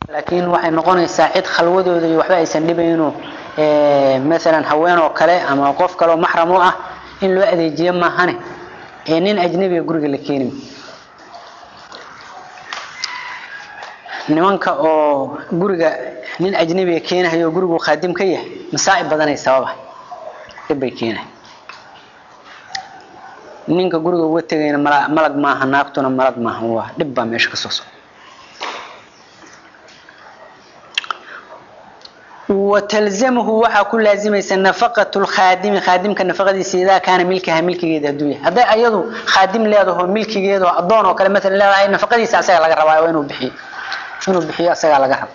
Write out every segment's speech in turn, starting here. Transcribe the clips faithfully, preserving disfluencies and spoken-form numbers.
لكن waxay noqonaysaa cid khalwadooda iyo waxba aysan dhibayno ee mesela haween oo kale ama qof kale oo mahram ah in loo adeejiyo ma ahane ee nin ajnabi guriga la keenin nimanka oo guriga nin ajnabi keenayo gurigu qaadim ka yahay masaa'ib badan ay sababa ibay keenay ninka guriga uga tagayna malag ma aha naagtuna malag ma aha waa dib ba meesha ka soo soo وتلزمه وحا كل لازميس نفقة الخادم خادم كنفقديس إذا كان ملكها ملكيده دويه هذا أيضا خادم له ملكيده أضون وكلام مثلا لا هي نفقديس أسأل على الرواية وينو بحي وينو بحي أسأل على الرواية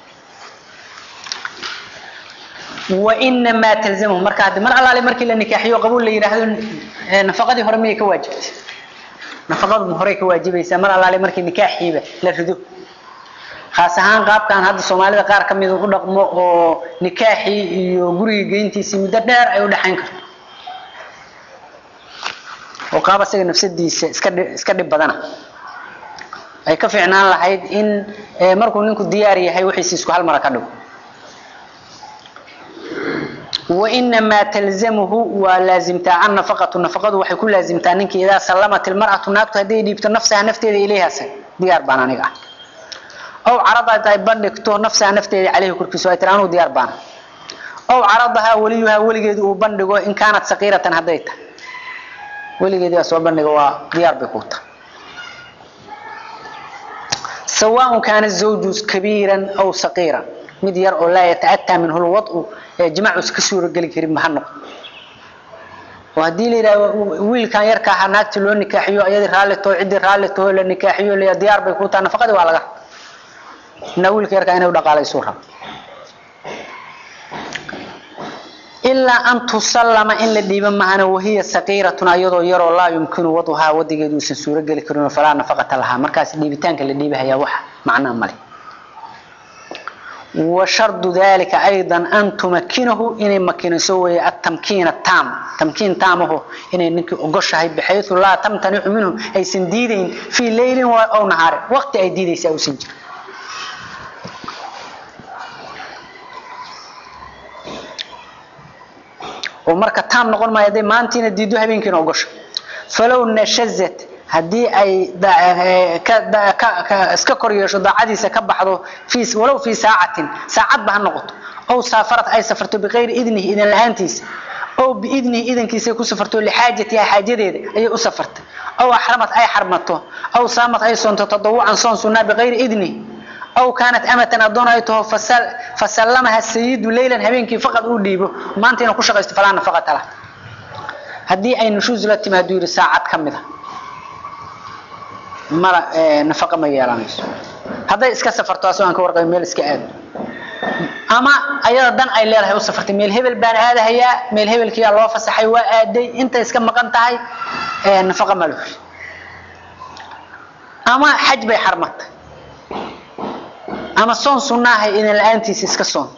وإنما تلزمه مركز مر على مركز النكاحي وقبول لي هذا نفقدي هرمي كواجب نفقد هريك واجب يسمر على مركز النكاحي لا تدو خاصة قاب كان هذا الصومالي قار كم يقول لك مو نكاحي يجوري جينتي سمدة دار أو دحين كر وقاب سجن نفس الدي سكد سكد بدنا أي كفي عنا لحيد إن مركون إنكو دياري هاي وحيس يسكو هالمركادو وإنما تلزمه ولازم تعن نفقة النفقة وحيكون لازم تعنيك إذا سلمت المرأة ناقة هذه دي بتنفسها نفتي إليها سن ديار بانا نقع أو عرضها بندقته نفسها نفتي عليه كل كسوة ترانو ديار بان أو عرضها وليها وليجد وبندقه إن كانت صغيرة هديتها وليجد يسوى بندقه ديار بكوتا سواء كان الزوج كبيرا أو صغيرا مديار أو لا يتأتى منه الوضع جماعة كسور قال كريم محنق وهدي لي ويل كان يركح ناقة لون نكاحيو أيدي رالته عدي رالته لون نكاحيو اللي ديار بكوتا أنا فقد ولا نقول كيرك أنا ودا قال يسورها إلا أن تسلم إن الديب معنا وهي صغيرة أيضا يرى الله يمكن وضعها ودي جدو سنسورة قال كرنا فلا نفقة لها مركز الديبتان اللي ديبها هي وح معناه مالي وشرط ذلك أيضا أن تمكنه إن مكن سوي التمكين التام تمكين تامه إن إنك أقشها بحيث لا تمتنع منه أي سنديدين في ليل أو نهار وقت أي ديدي سأو سنجر ومركا تام نقول ما يدي ما أنتي نديدو هبين كنا وقش فلو نشزت هدي أي دا ك دا ك ك اسككوريوش دا عادي سكبحضو في ولو في ساعة ساعات بهالنقط أو سافرت أي سفرته بغير إذنه إذن الهانتيس أو بإذنه إذن كيس يكون سفرته لحاجة يا حاجة دي أي أسفرت أو حرمت أي حرمته أو صامت أي صنت تطوعا صن سنة بغير إذنه أو كانت أمة أدونيته فسل فسلمها السيد ليلا هبينك فقط أوديبه ما أنت نقول شغل استفلان فقط له هدي أي نشوز لتي ما دير ساعات كمذا مرة نفقة ما يلامس هذا إسكا سفرت أسوأ كورق ميل إسكا آد أما أيضا دن أي لير هيو سفرت ميل هبل بان هذا هي ميل هبل كي الله فسحي وآدي أنت إسكا مقنت هاي نفقة ملوش أما حج بي حرمت أما صون سناه إن الأنتيس إسكسون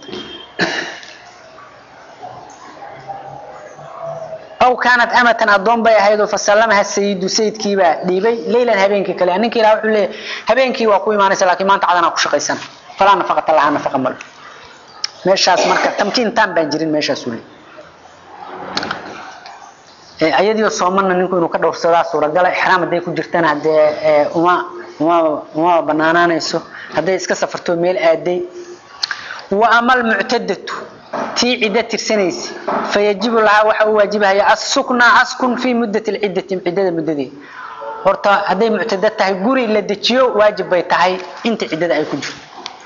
أو كانت أمة أضم بها هيدو فسلمها السيد سيد كيبا ديبي ليلا هبينك كلا أنك لا أقول هبينك وقوي ما نسأل لكن ما أنت عدنا كشقي سنة فلا نفقة الله نفقة مل ماشاس مركز تمكين تام بنجرين ماشاس ولي أيدي الصومنا نكون نكدر صلاة صورة قال إحرام ديكو جرتنا عند وما وما وما بنانا نيسو هذا إسكا سفرتو ميل آدي وأما المعتدة تي عدة ترسنيس فيجب لها وحا واجبها هي السكن عسكن في مدة العدة عدة المدة دي horta haday muctada tahay guri la dejiyo waajib bay tahay inta ciidada ay ku jirto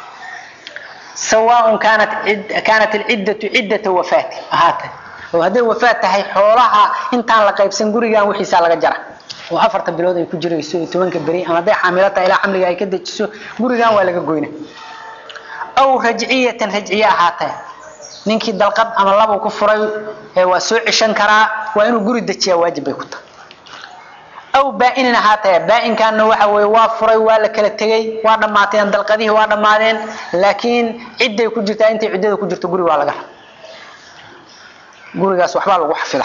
سواء كانت عد كانت العدة عدة وفاة هاتها وهذه وفاة tahay xoolaha intaan la qaybsan gurigan wixiisa laga jara وأفرت بلاد يكون جريسو توانك بري أما ده حاملاتها إلى حمل جاي كده جسو جوريان ولا جوينه أو رجعية رجعية هاتها نينك دلقب أما الله بكفري وسوء شنكرا وإنه جوري دتشي واجب يكون أو بائن هاتها بائن كان نوع ويوافر ولا كلا تجي وانا معتين دلقديه وانا معتين لكن عدة يكون جرتا أنت عدة يكون جرت جوري ولا جه جوري جاس وحبال وحفله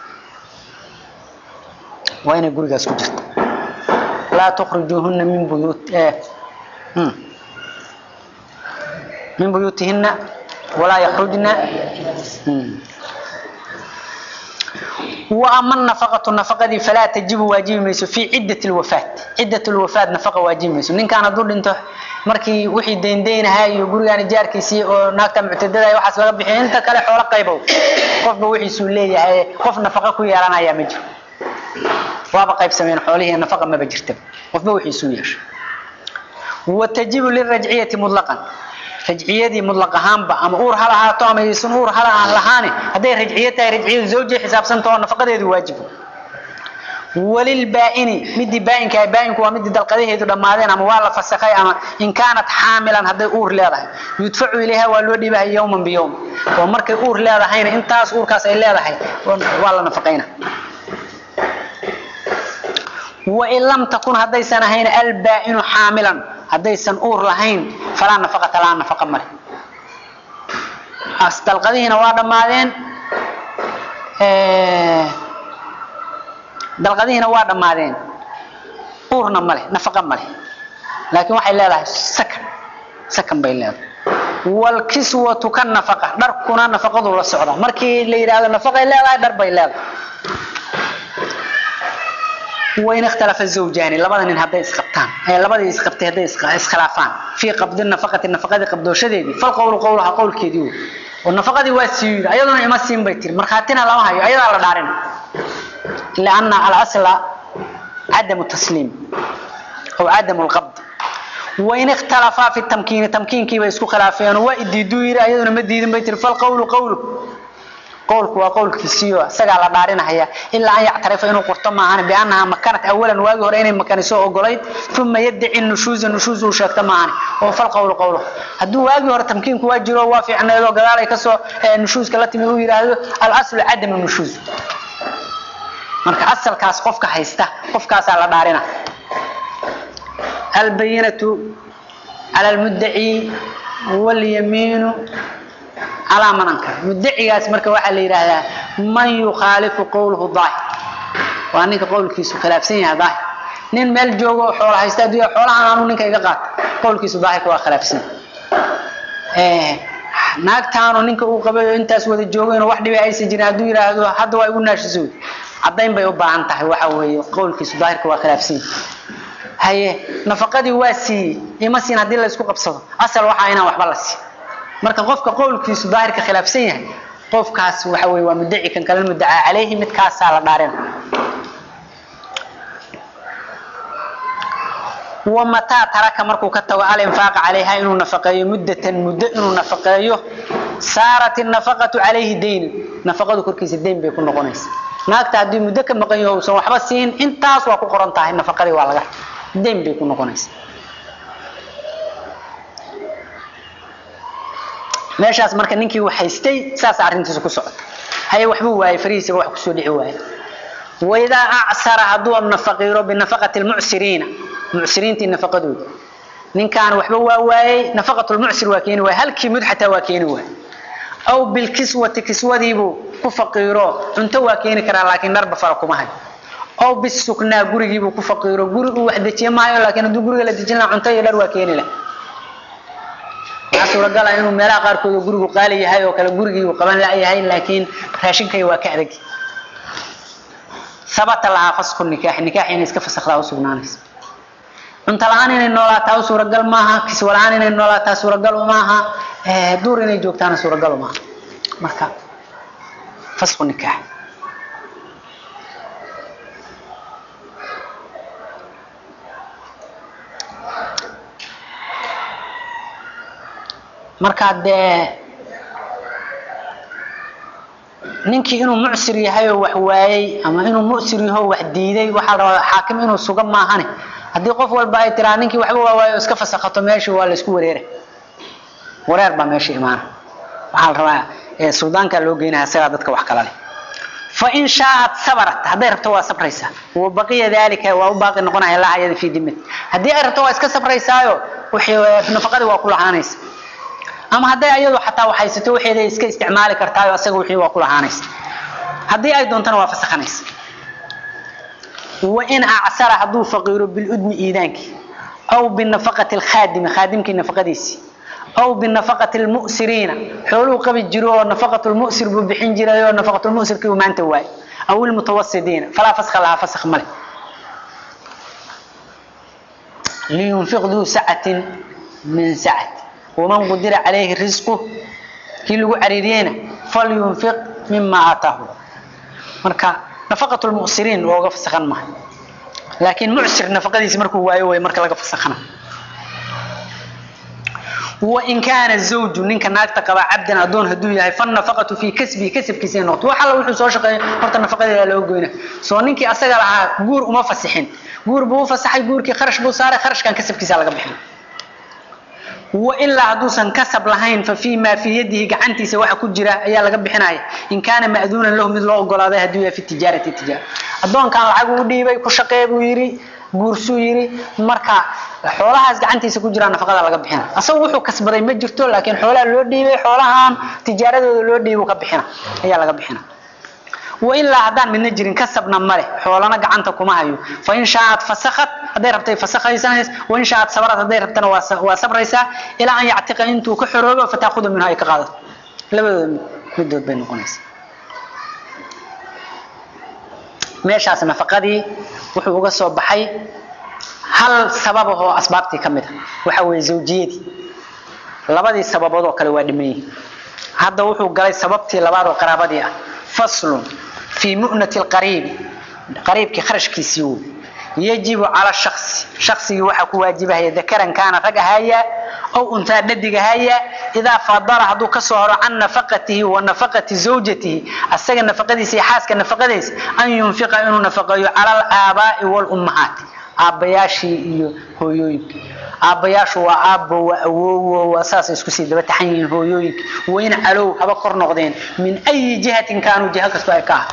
وين يقول جالس كجت لا تخرجوهن من بيوت إيه من بيوتهن ولا يخرجن. وأما النفقة النفقة فلا تجب واجب ميسو في عدة الوفاة. عدة الوفاة نفقة واجب ميسو. نين كان دول انت markii wixii deyn deynahay iyo guriga jaarkiisii oo naagta muctadada waxaas laga bixin inta kale xoolo qaybow qofba wixii soo leeyahay qof nafaqa ku yeelanaya ma jiro waaba qayb sameeyay xoolihiina nafaqa ma bajirta qofba wixii soo yeeshay وتجب للرجعية مطلقا رجعية مطلقة هامبا أما أور هلا هاتو أما يسون أور هلا عن لهاني هذه رجعية رجعية زوجي حساب سنتو نفقة هذا واجب وللبائن مدي بائن كاي بائن كوا مدي دلقديه هذو دمادين أما والله فسخي أما إن كانت حاملا هذا أور لها يدفع إليها والودي بها يوما بيوم ومركي أور لها هين انتاس أور كاس إليها هين والله نفقينا وإن لم تكن هذه سنة هين البائن حاملا هذه سنة أور لهين فلا نفقة لا نفقة مره أستلقديه نواد مادين ااا دلقديه نواد مادين أورنا مره نفقة مره لكن واحد لا لا سكن سكن بين الله والكسوة كان نفقة دركنا نفقة ولا السعودة مركي اللي هذا نفقة لا لا درب الله وين اختلف الزوجان لبدن ان هذا اسقطان هي لبدن اسقطتي هذا اسخلافان في قبض النفقه النفقه قبضو شديدي فالقول قولها قول كيدي والنفقه دي واسير ايضا ما سين بيتر مرخاتنا لا هي ايضا لا دارين لان الاصل عدم التسليم او عدم القبض وين اختلفا في التمكين تمكين كي اسكو خلافين واديدو يرا ايضا ما ديدن بيتر فالقول قوله قولك وقولك كسيو سغا لا دارينaya illa ay yactarifo inuu qorto maahan bianaha makanat awalan waagi hore inay makaniso ogolayd thumma yad'i nushuz nushuz uu sheegta maahan oo fal qowl qowlo haduu waagi hore tamkiinku waa jiro waa fiicneedo gadaal ay ka soo nushuzka la timi uu yiraahdo al asl adam nushuz marka asalkaas qofka haysta qofkaas la daarina al bayinatu ala al mudda'i wal yaminu على من أنكر مدعي اسمك واحد اللي يراها من يخالف قوله ظاهر وأنك قول كيسو خلاف سنة ظاهر نين مال جوجو حول هيستديو حول عنانو نينك يقاط قول كيسو ظاهر كوا خلاف سنة إيه ناك تانو نينك وقبل أنت أسود الجوجو إنه واحد بيعيش سجنا دو يراها حد ويقول ناشزود عدين بيوبا عن تحي وحوي قول كيسو ظاهر كوا خلاف سنة هي نفقدي واسي يمسين هدي الله يسكو قبصه أصل وحاينا وحبلسي marka qofka qowlkiisu daahirka khilaafsan yahay qofkaas waxa weey waa muddaci kan kala muddaca عليه mid kaas la dhaareen ومتى ترك markuu ka tago al infaaq عليها inuu nafaqeeyo muddatan muddo inuu nafaqeeyo saarat an-nafaqatu عليه dayn nafaqadu korkiisa dayn bay ku noqonaysaa naagta hadii muddo ka maqayo oo waxba siin intaas waa ku qoran tahay nafaqadii waa laga dayn bay ku noqonaysaa meeshaas marka ninkii wax haystay saas arintiisu ku socota hay waxba waay fariisiga wax ku soo dhici waay wayda a'sara hadu an-nafaqiro bi nafaqati al-mu'sirina mu'sirinti nafaqadooda ninkaan waxba waa waay nafaqatu al-mu'sir waa keenay halkii mid xataa waa keenay waay aw bil kiswati kiswadiibu ku faqiro inta waa keenay kara laakiin darba farquma hay aw bis sukna gurigiibu ku faqiro gurigu wax dajiye maayo laakiin haduu guriga la dajina cunto iyo dhar waa keenay suura gal inuu meelaha qaar kood gurigu qaali yahay oo kala gurigii uu qaban la yahay laakiin raashinkay waa ka adag sabata la fasxu nikah nikah in iska fasaxdaa usugnaanaysa inta laan inay noolaataa suura gal maaha kis walaan inay noolaataa suura gal maaha ee duur inay joogtaan suura gal maaha marka fasxu nikah marka de ninkii inuu mu'sir yahay wax waayay ama inuu mu'sir yahay wax diiday waxa la xaakim inuu suga maahan hadii qof walba ay tiraan ninkii waxba waayo iska fasaqato meeshii waa la isku wareeray wareer ba meeshii imaan waxa la rabaa ee suudaanka loo geeyay asaga dadka wax kala leh fa in shaa'at sabarat haday rabto waa sabraysa oo baqiya dalika waa u baaqi noqonaya la hayada fi dimad hadii ay rabto waa iska sabraysaayo wixii nafaqada waa ku lahaanaysa ama haday ayadu xataa waxaysato waxeeda iska isticmaali kartaa asaga wixii waa ku lahaanaysa hadii ay doontana waa fasakhanaysa wa in a'sara hadu faqiru bil udmi iidanki aw bin nafaqati al khadim khadimki nafaqadiisi أو بالنفقة المؤسرين حولو قبل جرو نفقة المؤسر ببحين جرو نفقة المؤسر كيو ما أنت واي أو المتوسطين فلا فسخ لها فسخ ملك لينفق ذو سعة من سعة ومن قدر عليه رزقه كيلو عريرين فلينفق مما آتاه مركا نفقة المؤسرين وقف سخن معه لكن معسر نفقة دي مركو وايو واي مركا لقف سخنه وإن كان الزوج نينك ناقتا قبا عبدا أدون هدوية فالنفقة في كسبه كسب كيسين نقط وحالا وحو سو شقي horta nafaqada loo goyna soo ninkii asaga lahaa guur uma fasixin guur buu fasaxay guurkii kharash buu saaray kharashkan kasabkiisa laga bixin wa illa haduusan kasab lahayn fa fi ma fi yadihi gacantiisa waxa ku jira ayaa laga bixinaya in kaana ma'duunan lahu mid loo ogolaaday hadiya fi tijaarati tijaar adoonkan lacag uu dhiibay ku shaqeey buu yiri guursu yiri marka xoolahaas gacantiisa ku jira nafaqada laga bixina asagu wuxuu kasbaday ma jirto laakiin xoolaha loo dhiibay xoolahan tijaaradooda loo dhiibay ka bixina ayaa laga bixina wa illa hadan min jirin kasabna mare xoolana gacanta kuma hayo fa in shaa'at fasakhat haday rabtay fasakhaysanaysa wa in shaa'at sabrat haday rabtana waa sabraysa ila an yactiqa intuu ka xoroobo fataakhudhu minha ay ka qaado labadooda midood bay noqonaysaa meeshaas nafaqadii wuxuu uga soo baxay hal sabab oo asbaabtii kamid ah waxa weey zawjiyadii labadii sababood oo kale waa dhimay hadda wuxuu galay sababtii labaad oo qaraabadii ah fasl fi mu'nati alqarib qaribki kharashkiisi يجب على الشخص شخصي waxa ku waajibahay dakaran kana rag ahaya oo unta dhadiga haya ida fadara hadu ka soo horo an nafaqatihi wa nafaqati zawjatihi asaga nafaqadiisa xaaska nafaqadiisa an yunfiqa inuu nafaqayo ala al-aaba'i wal ummahat aabayaashii iyo hooyooyinka aabayaashu waa aabbo waa awoow waa asaas isku sii daba taxayin hooyooyinka weyn calow haba kor noqdeen min ay jihatin kaanu jiha kasto ay ka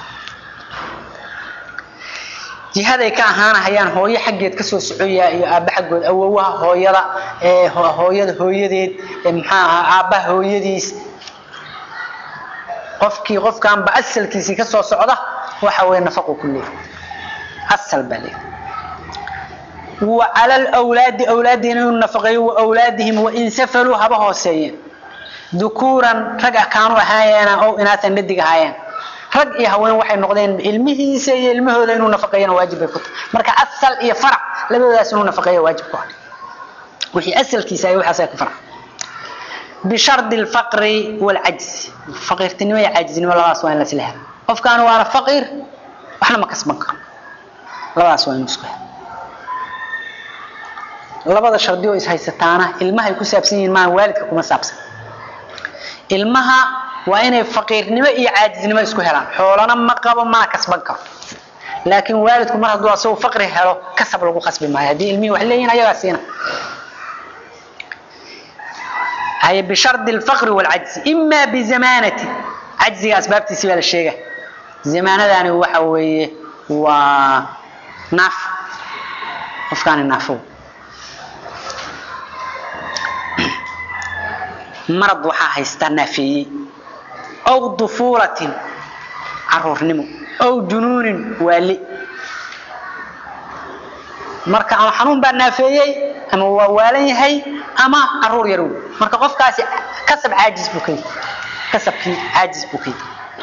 jihaday ka ahaan hayaan hooyo xageed ka soo socoyaa iyo aabba xagood awoowaha hooyada ee hooyada hooyadeed maxaa aabba hooyadiis qofkii qofkan ba asalkiisi ka soo socda waxa way nafaqo kulli asal bali wa ala al awlad awladina nafaqay wa awladihim wa in safaru haba hooseeyeen dukuran raga kaanu ahaayeen oo inaatan dhadiga haayeen rag iyo haween waxay noqdeen ilmihiisa iyo ilmahooda inuu nafaqeeyana waajib ay ku tahay marka asal iyo farac labadaas inuu nafaqeeyo waajib ku ah wixii asalkiisa ay waxa ka farac bi shard al faqr wal ajz faqirtinimo iyo ajznimo labadaas waa in la silaha qofkaan waa faqir waxna ma kasban karo labadaas waa in isku labada shardi oo is haysataana ilmaha ay ku saabsan yihiin ma waalidka kuma saabsan ilmaha waa inay faqirnimo iyo caajiznimo isku helaan xoolana ma qabo ma kasban karo laakiin waalidku mar hadduu asoo faqri helo kasab lagu qasbi maayo hadii ilmihi wax leeyahay ayaga siina hay bi shard al faqr wal ajz imma bi zamanati ajzi asbaabtiisa wala sheega zamanadani waxa weeye waa naf qofkaan nafo marad waxa haysta nafiyay أو طفولة عرور نمو أو جنون والي مركا أما حنون بأنها فيي أما والي هي أما عرور يرو مركا قف كاسي كسب عاجز بكي كسب عاجز بكي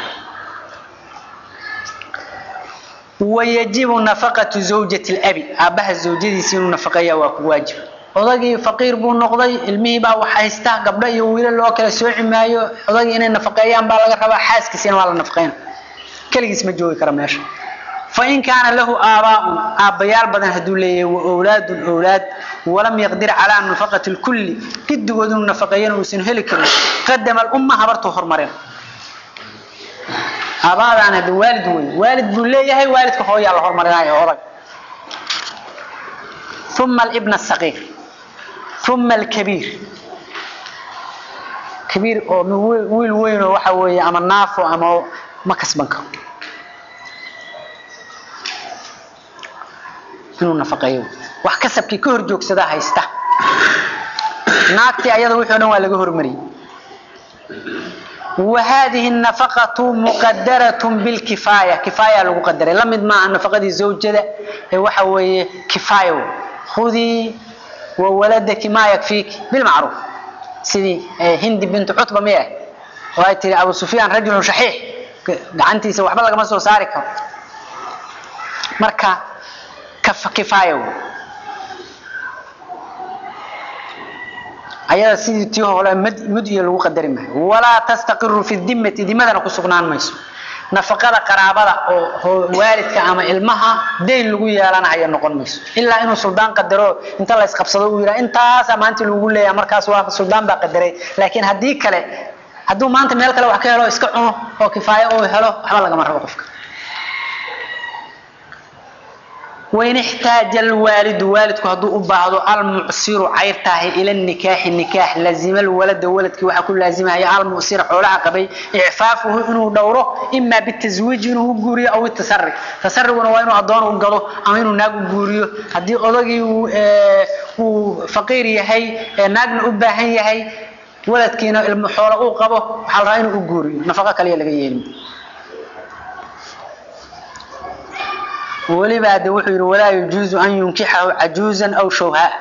ويجب نفقة زوجة الأبي أبها الزوجة يسير نفقية واجب odagii faqir buu noqday ilmihi baa waxa haysta gabdho iyo wiilal loo kala soo cimaayo odagii inay nafaqeeyaan baa laga rabaa xaaskiisina waa la nafaqeyn kaligiis ma joogi kara meesha fa in kaana lahu aabaa aabayaal badan haduu leeyahay wa awlaadun awlaad walam yaqdir ala nafaqati kulli kidigoodu nafaqeeyaan oo sin heli karo qadama al umma habartu hormareen abaadana hadu waalid weey waalid buu leeyahay waalidka hooyaa la hormarinayo odag ثم الابن الصغير ثم الكبير كبير او ويل وين waxa weeye ama naafo ama ma kasban karo inuu nafaqeeyo wax kasabkii ka hor joogsada haysta naagti ayada wixii dhan waa laga hormariyay وهذه النفقة مقدرة بالكفاية كفاية لو قدره لمد ما نفقة زوجته waxa weeye كفاية خذي وولدك ما يكفيك بالمعروف سيدي هند بنت عتبة مياه وهي أبو سفيان رجل شحيح قعنتي سوى حبل لك مسو سارك مركا كف كفاية أيها سيدي تيوه ولا مد مدي لو قدر ما ولا تستقر في الذمة ذمة نقصقنان ميسو نفقة قرابة أو والدك أما إلمها دين لو يالنا هي نقول ميسو إلا إنه سلطان قدره أنت الله يسقبصه ويرا أنت سامانت لو يقول لي مركز واحد سلطان بقدره لكن هديك كله هدو ما أنت مالك لو حكي له إسكعه أو كفاية أو هلا حمل لك مرة وقفك وين احتاج الوالد والدك هدو بعض المعسير عيرته إلى النكاح النكاح لازم الولد ولدك وحكون لازمها هي المعسير حول عقبي إعفافه إنه دوره إما بالتزويج إنه جوري أو التسرق تسرق إنه وينه أضان وقضه أو إنه ناقو جوريه هدي أضاقي وفقير يهي ناقن أبا هي هي ولدك إنه المحولة أو قبه حال رأينه جوريه نفقك ليه لقيين ولي بعد وحير ولا يجوز أن ينكحه عجوزا أو شوهاء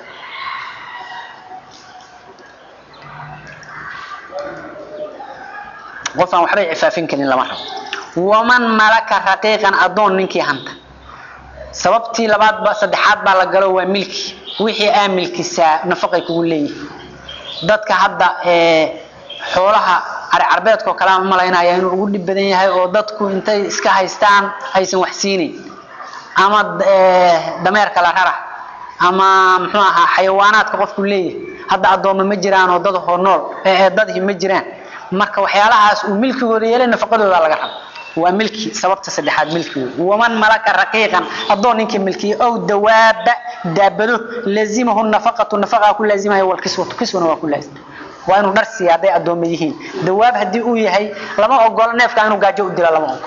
وفا وحبي عفافين كن إلا محر ومن ملك رقيقا أدون منكي هنت سببتي لبعض صدحات بالقلو وملكي وحي آم ملكي سا نفقه يقول لي dadka hadda ee xoolaha carbeedka kala ma leeyahay inuu ugu dib badan yahay oo dadku intay iska haystaan aysan wax siinin ama dameerka la rara ama muxuu ahaa xayawaanaadka qofku leeyahay hadda adooma ma jiraan oo dad hornool ee dad ma jiraan marka waxyaalahaas uu milkigooda yeelay nafaqadooda laga rabo waa milki sababta saddexaad milkigooda waman malaka raqiiqan adoon ninkii milkiye oo dawaab daabado laazimahu nafaqatu nafaqa ku laazimahay wal kiswatu kiswana waa ku laazim waa inuu darsi haday adoom yihiin dawaab hadii uu yahay lama ogol neefka inuu gaajo u dilo lama ogol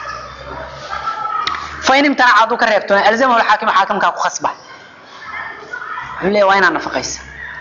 فإن امتنع عضو كرهبتون ألزمه الحاكم حاكم كاكو خصبه ليه وين أنا فقيس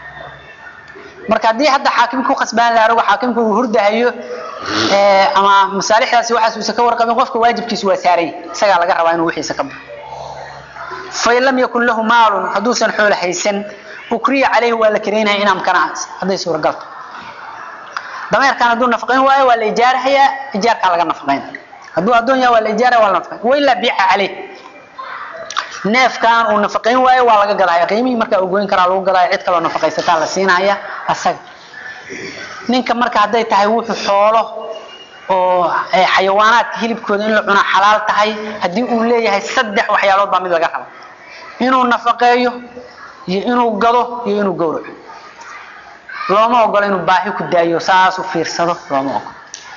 مركز حتى حاكم كو خصبان لا روح حاكم كو هرده هيو أما مصالح راسي واحد وسكور رقم وقفك واجب كيسوا ساري سجع على جرب عينه وحي سكب فإن لم يكن له مال حدوثا حول حيسن أكري عليه ولا كرينها إن أمكن هذا يصير قلت ضمير كان دون نفقين واي ولا إيجار هي إيجار على نفقين هدو الدنيا والإجارة والنفقين وإلا بيع عليه neef kan oo nafaqeyn waayo waa laga galaya qiimii marka uu goyn kara loo galaya cid kale oo nafaqeysata la siinaya asag ninka marka haday tahay wuxuu xoolo oo xayawaanaadka hilibkooda in la cuno xalaal tahay hadii uu leeyahay saddex waxyaalood baa mid laga rabo inuu nafaqeeyo iyo inuu gado iyo inuu gowraco looma ogola inuu baahi ku daayo saas u fiirsado looma ogola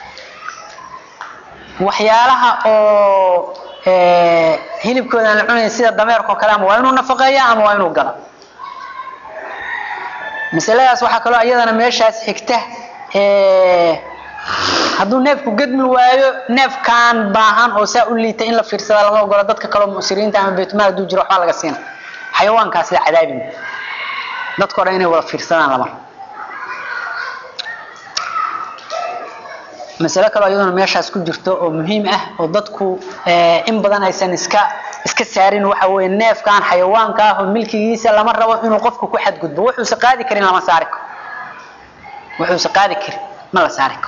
waxyaalaha oo ee hilibkooda la cunay sida dameerka kale ama waa inuu nafaqeeyo ama waa inuu gado misaladaas waxa kale ayadana meeshaas xigta ee haduu neefku gadmi waayo neefkan baahan oo saa u liita in la fiirsado lama ogola dadka kale muusiriinta ama beetmaal duu jiro waxa laga siina xayawaankaas la cadaabin dadka hore inay wada fiirsadaan lama مسألة كلا أيضا ماشاس كجرته أو مهم أه أو ضدكو إن بدن أيسن إسكا إسكا سارين وحوي الناف كان حيوان كاه ملك يسا لما روا إنه قفكو كحد قد وحو سقادي كرين لما سارك وحو سقادي كرين ما لا سارك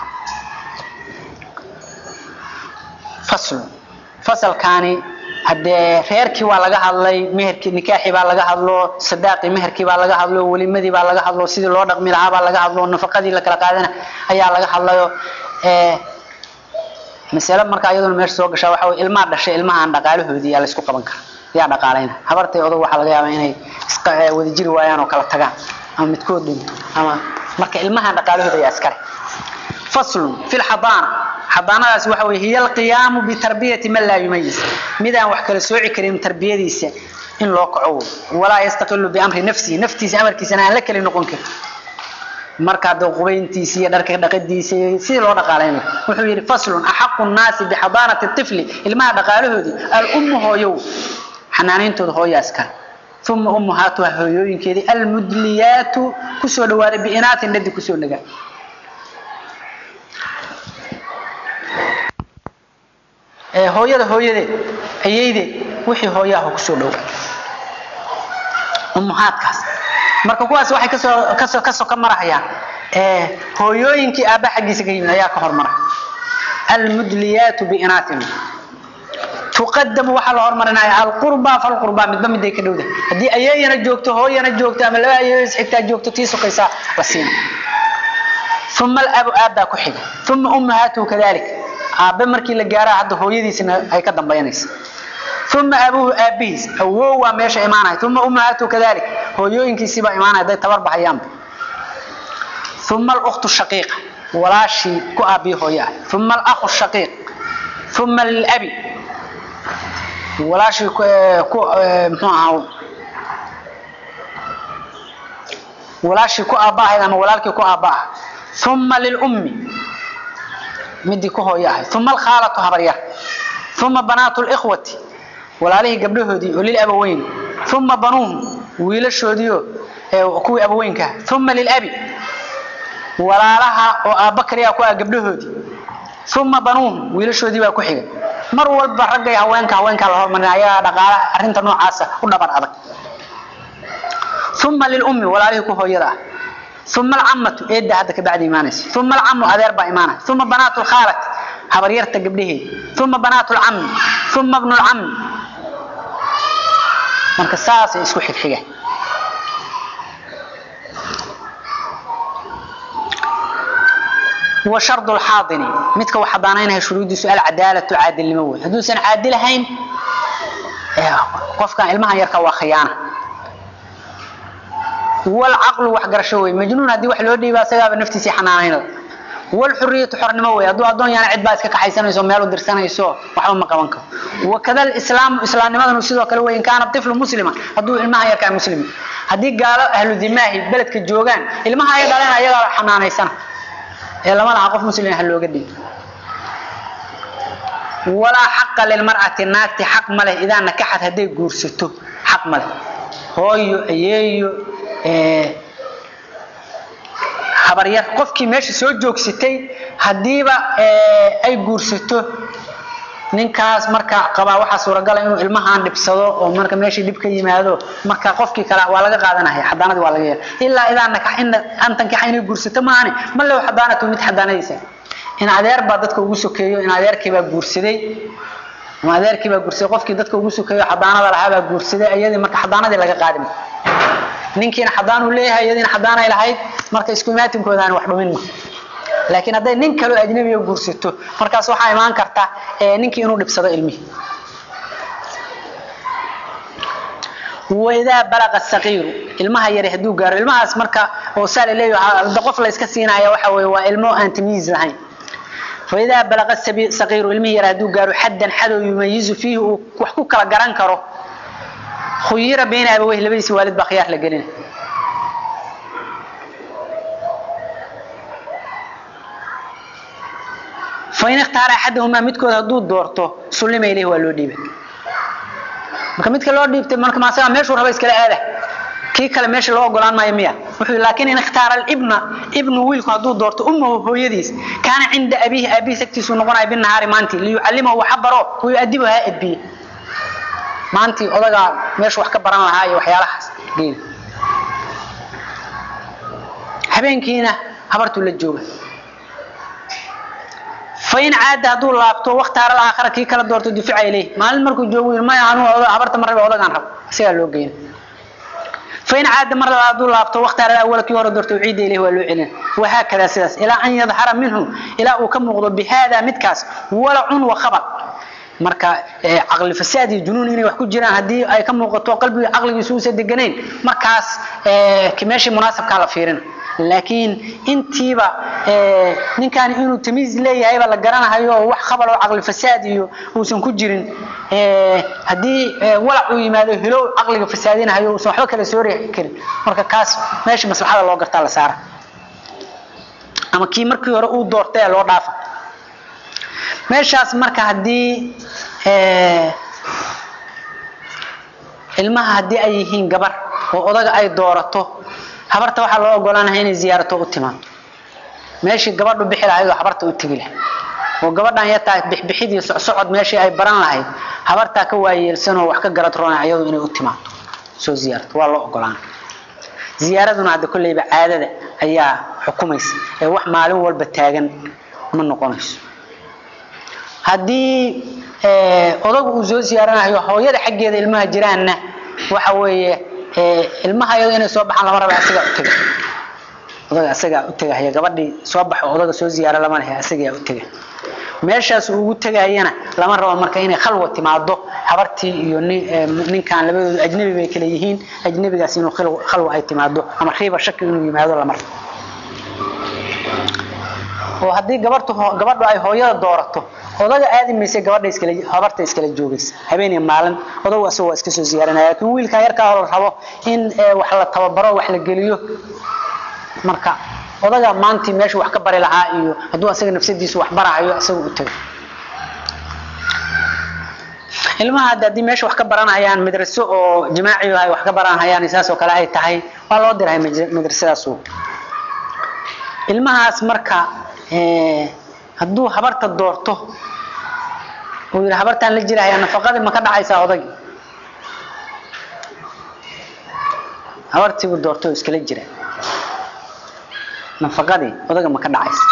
فصل فصل كاني هدي خيركي ولا جه الله مهركي نكاحي ولا جه الله صداقي مهركي ولا جه الله ولمدي ولا جه الله سيد الله رقم العاب ولا جه الله نفقدي لك لقادنا هيا ولا جه الله ee mas'ala marka ayadoo meesh soo gashay waxa way ilmaha dhashay ilmaha aan dhaqaalahoodii la isku qaban karo yaa dhaqaalayna habartay odo waxa laga yaabaa inay isqa wada jiri waayaan oo kala tagaan ama midkood dhinto ama marka ilmaha dhaqaalahooda yaa iskale fasl fi al-hadana hadanadaas waxa way hiya al-qiyam bi tarbiyati man la yumayyiz midaan wax kala sooci karin tarbiyadiisa in loo kaco wala yastaqilu bi amri nafsi naftiisa amarkiisa aan la kala noqon karin marka doqoyntiisa iyo dharka dhaqadiisa si loo dhaqaaleeyo wuxuu yiri faslun ahqqu an-nas bi hadanati at-tifl ilma dhaqaalahoodi al-ummu hooyo xanaanintooda hooyaaska thumma ummahatuha hooyooyinkeedi al-mudliyatu ku soo dhawaada bi inaatin dad ku soo dhaga ee hooyada hooyade ayayde wixii hooyaha ku soo dhaw ummahaadkaas marka kuwaas waxay ka soo ka soo ka soo ka marayaan ee hooyooyinkii aaba xagiisa ka yimid ayaa ka hormara المدليات بإناثهم تقدم وحال هرمرنا القربى فالقربى midba miday ka dhowda hadii ayayna joogto hooyana joogto ama laba ayay xigta joogto tiiso qaysa wasiina ثم الاب ابا ku xiga ثم امهاته كذلك aba markii la gaaro hadda hooyadiisna ay ka dambeynayso ثم ابوه ابيس او waa meesha iimaanay ثم امهاته كذلك hooyooyinkiisa ba iimaanay day tabar baxayaan ثم الاخت الشقيقه ولاشي كو ابي هويا ثم الاخ الشقيق ثم الابي ولاشي كو معه ولاشي كو اباه اما ولالكي كو اباه ثم للام مدي كو هويا ثم الخاله هبريا ثم بنات الاخوه ولاليه قبلهودي وللابوين ثم بنوهم ويلشوديو كو ابوينكا ثم للابي walaalaha oo aabakariya ku gabdhahoodi thumma banuum wiilashoodii baa ku xigay mar walba ragay haweenka haweenka la hormarinaaya dhaqaalaha arinta noocaas u dhabar adag thumma lil ummi walaalihi ku hooyada thumma al ammatu eedda hadda ka bacdi iimaanaysa thumma al ammu adeer baa iimaanay thumma banatu al khalat habaryarta gabdhaheed thumma banatu al amm thumma ibn al amm marka saas isku xigxiga وشرط الحاضن متك وحضانينها شروط سؤال عداله عادل لموي هدوسن عادل هين قف كان علمها يركا وخيانه والعقل وحقرشوي مجنون هدي wax loo dhiibaa saga naftiisa xanaanayna والحريه حرنimo way adoo adoon yana cid baa iska kaxaysanayso meel u dirsanayso waxba ma qaban karo wakada islaam islaamnimadana sidoo kale way in kaana tifl muslima adoo ilmaha yarka muslim hadii gaalo ahlu dimaahi beledka joogan ilmaha ay dhaleen ayaga xanaanaysan لما لها قف مسلم هلو قدي ولا حق للمرأة ناكتي حق مله إذا نكحت هدي قرسته حق مله هويو أييو إيه خبريات قفكي ماشي سو جوجستي هديبا إيه أي قرسته ninkaas marka qaba waxa suuragal inuu ilmahan dhibsado oo marka meeshii dib ka yimaado marka qofkii kala waa laga qaadanahay xadaanadi waa laga yeelay illa idan nakaxina antan ka xayni guursato maani ma loo xadaanato mid xadaanaysa in adeer ba dadka ugu sokeeyo in adeerkii ba guursaday ma adeerkii ba guursaday qofkii dadka ugu sokeeyo xadaanada lahaa ba guursaday ayadii marka xadaanadi laga qaadin ninkiina xadaan u leeyahay ayadiina xadaan ay lahayd marka isku imaatinkoodan wax dhumin ma laakiin haday nin kale ajnabi oo guursato markaas waxa iimaan karta ee ninkii inuu dhibsado ilmihi وإذا بلغ الصغير ilmaha yar haduu gaaro ilmahaas marka oo saal leeyahay qof la iska siinaayo waxa weey waa ilmo aan tamiis lahayn فإذا بلغ الصغير ilmaha yar haduu gaaro xaddan xado yumayiz fihi wax ku kala garan karo khuyira bayna abawayhi labadiis waalid ba khiyaar la gelin فإن اختار أحدهما متكود هدو دورته سلم إليه ولو ديبه marka midka loo dhiibtay marka ma asaga meeshu raba iskala aada kii kale meesha loo ogolaan maayo miya wuxuu laakiin in ikhtaar al ibna ibnu wiilku haduu doorto ummu hooyadiis kaana cinda abihi abi saktiisu noqonay bin nahaari maanti li yuallimahu wa habaro wa yu'adibaha abi maanti odaga meesha wax ka baran lahaa iyo waxyaalahaas geeyay habeenkiina habartu la jooga فإن عاد هذو لابتو واختار الآخر كي كلا دورتو دفع إليه ما المركو جوي ما يعنو عبرت مرة ولا كان رب سيال لوجين فإن عاد مرة هذو لابتو واختار الأول كي ورا دورتو عيد إليه ولوعنا وهكذا سياس إلى أن يظهر منه إلى وكم غضب بهذا متكاس ولا عن وخبر marka aqal fasaadi junuun inay wax ku jiraan hadii ay ka muuqato qalbiga aqliga soo sadeganeen markaas ee kimeeshi munaasabka la fiirin laakiin intiiba ee ninkan inuu tamiis leeyahay ba la garanayo wax khabar oo aqal fasaadi iyo uusan ku jirin ee hadii walac uu yimaado helo aqliga fasaadinayo oo waxba kala soo reexi karin marka kaas meeshi maslaxada loo gartaa la saara ama kii markii hore uu doortay loo dhaafo meeshaas marka hadii ee ilmaha hadii ay yihiin gabar oo odaga ay doorato habarta waxa loo ogolaanahay inay ziyaarato u timaado meeshii gabadhu bixi lahayd oo habarta u tagi lahayd oo gabadhan yataa bixbixidii socod meeshii ay baran lahayd habarta ka waayeelsan oo wax ka garad roonay ayadu inay u timaado soo ziyaarto waa loo ogolaanahay ziyaaraduna hadda kullayba caadada ayaa xukumaysa ee wax maalin walba taagan ma noqonayso haddii ee odagu uu soo ziyaaranayo hooyada xaggeeda ilmaha jiraanna waxa weeye ee ilmaha iyada inay soo baxaan lama rabo asiga u taga odaga asiga u tagaya gabadhii soo baxo odaga soo ziyaara lama lahayn asiga u taga meeshaas uu ugu tagayana lama rabo marka inay khalwa timaado habartii iyo ninkan labadooda ajnabi bay kala yihiin ajnabigaas inuu khalwa ay timaado ama khiiba shaki inuu yimaado lama rabo oo hadii gabartu gabadhu ay hooyada doorato odaga aadimaysa gabadha iskala habarta iskala joogaysa habeenay maalin odagu asoo iska soo ziyaaranaya laakiin wiilka yarka hor rabo in wax la tababaro wax la geliyo marka odaga maanti meesha wax ka bari lahaa iyo haduu asaga nafsadiisu wax barayo asaga u tago ilmaha hadii meesha wax ka baranayaan madraso oo jamaaci ah wax ka baranayaan isaas oo kale ay tahay waa loo diray madrasadaas ilmahaas marka ee haduu habarta doorto oo yiraahdo habartan la jiraya nafaqada ma ka dhacaysa odagi habartii uu doorto iskala jira nafaqadii odaga ma ka dhacaysa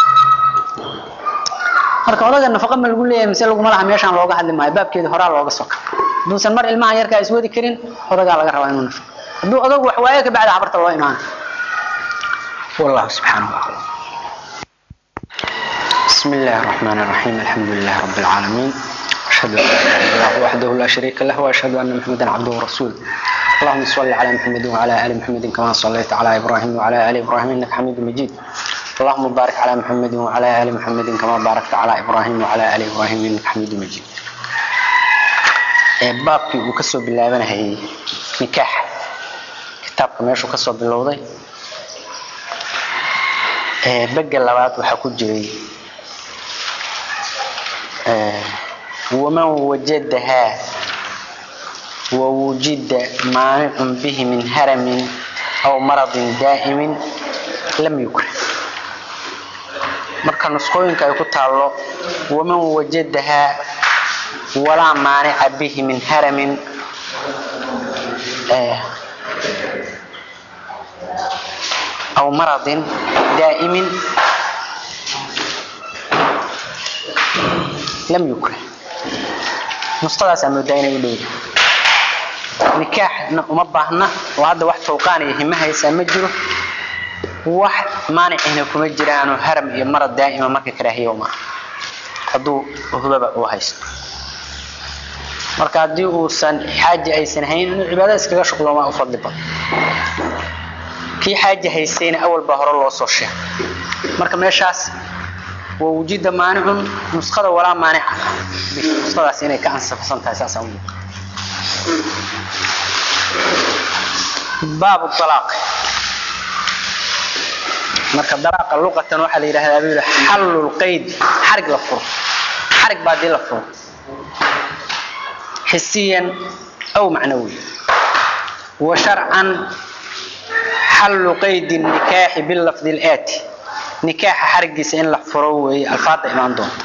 marka odaga nafaqa ma lagu leeyahay mise lagu malaha meeshan looga hadli maayo baabkeeda hore looga soo ka duusan mar ilmaha yarka is wadi karin odaga laga rabaa inuu nafaqo haduu odagu wax waaye ka bacda habarta loo imaan والله سبحانه وتعالى بسم الله الرحمن الرحيم الحمد لله رب العالمين أشهد أن لا إله إلا الله وحده لا شريك له وأشهد أن محمدا عبده ورسوله اللهم صل على محمد وعلى آل محمد كما صليت على إبراهيم وعلى آل إبراهيم إنك حميد مجيد اللهم بارك على محمد وعلى آل محمد كما باركت على إبراهيم وعلى آل إبراهيم إنك حميد مجيد بابكي وكسو بالله أنا هي نكاح كتابك ماشو كسو بالله بقى اللبات وحكو جري ومن وجدها ووجد مانع به من هرم أو مرض دائم لم يكره marka nusqooyinka ay ku taalo waman wajadaha wala maani'a bihi min haramin أو مرض دائم لم يكره مصطلح سمودين يليه نكاح وما باهنا وهذا واحد فوقاني يهمها يسمجره واحد مانع هنا كم جيران وهرم مرض دائم ما كراهيه وما هذو هبه وهيست marka hadii uu san xaaji aysan hayn cibaadada iskaga shaqlo ma u fadli badan ki xaaji haysan awal ba hore loo soo sheegay marka meeshaas ووجد مانع نسخة ولا مانع نسخة سيني كأنسف صنتها أساسا باب الطلاق مركب طلاق اللغة واحد إلى حل القيد حرق لفظ حرق بعد لفظ حسيا أو معنوي وشرعا حل قيد النكاح باللفظ الآتي نكاح حرق سين لحفروا الفاظ إيمان دون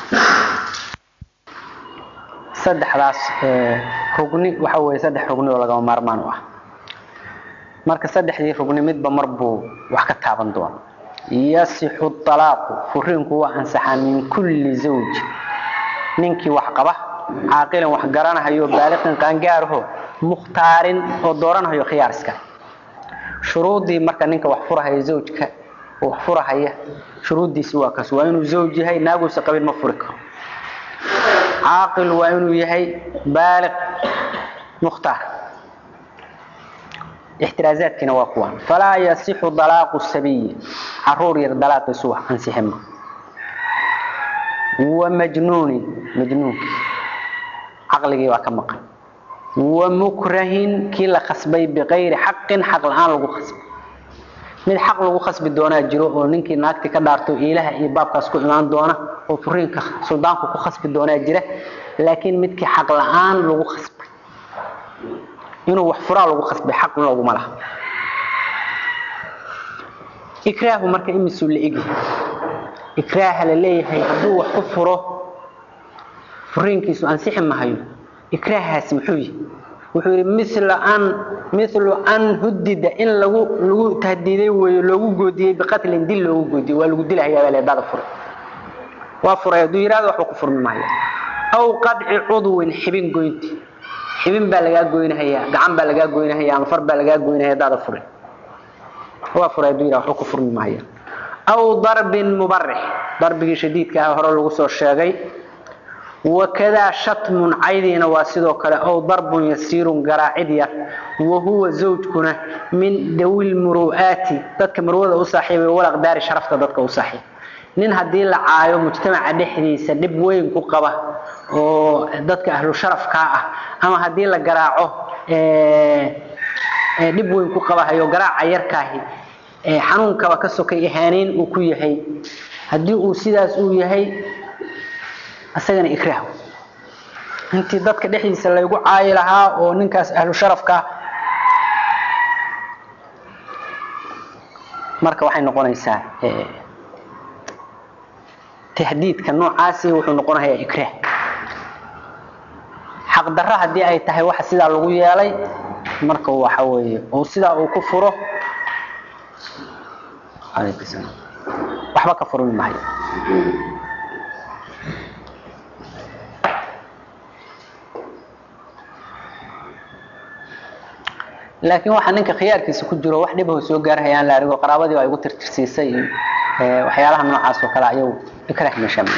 صدح راس ركني وحوي صدح ركني ولا جوا مرمان واحد مركز صدح دي ركني مد بمربو وحكة تابن دون يصح الطلاق فرين قوة أنسحا من كل زوج ننكي وحقبه عاقلا وحقرانا هيو بالغ كان جاره مختار ودوران هيو خيار اسكا شروطي marka ninka wax furahay zawjka wax furahaya shuruudiisa waa kaas waa inuu zawj yahay naagusa qabin ma furi karo aaqil waa inuu yahay baalig mukhtar احترازاتنا واقوان فلا يصح طلاق السبي عرور يردلاق يسوح انسحما ومجنون مجنون عقلي waa ka maqan ومكره كلا خصبي بغير حق حق الآن لو خصب من حق لو خصب دونا جرو oo ninkii naagti ka dhaarto ilaah iyo baabkaas ku imaan doona oo furiinka suldaanku ku khasbi doona jira laakiin midkii xaq la'aan lagu khasbay inuu wax furaa lagu khasbay xaq lagu malaha ikraahu marka imisu la igi ikraaha la leeyahay haduu wax ku furo furiinkiisu ansixi maayo إكراهاس محوي وحوري مثل أن مثل أن هدد إن لو لو تهديدي ولو جودي بقتل دل لو جودي ولو جودي هي ولا بعد فر وفر يدو يراد وحق فر معي أو قطع عضو حبين جوينتي حبين بلغا جوين هي قعن بلغا جوين هي أنفر بلغا جوين هي بعد فر وفر يدو يراد وحق فر معي أو ضرب مبرح ضرب شديد كهر الوصول الشاقي وكذا شتم عيدنا واسدو كلا أو ضرب يسير قراعديا وهو زوجكنا من ذوي المروءات ذاتك مروءة أصاحي ولا قدار شرفت ذاتك أصاحي نين هدي العايو مجتمع دحديسا دب وين ku qaba oo dadka ahlu sharafka ah ama hadii la garaaco ee ee dib weyn ku qaba hayo garaaca yarkaahi ee xanuunka ka sokay ihaanin uu ku yahay hadii uu sidaas uu yahay asagana ikraah intii dadka dhexdiisa la igu caay lahaa oo ninkaas ahlu sharafka marka waxay noqonaysaa ee تهديد كنوع عاسي وحو نقولها هي إكراه حق درها هدي أي تهي واحد سيدا لغو يالي مركو وحوي وسيدا أو كفره عليك السلام وحبا كفروا المعي لكن واحد ننك خيار كيسو كجرو واحد يبهو سوق جارها يان لاريقو قرابة دي ويقو ترترسيسي وحيالها من عاصو كلا يو إكره مشامل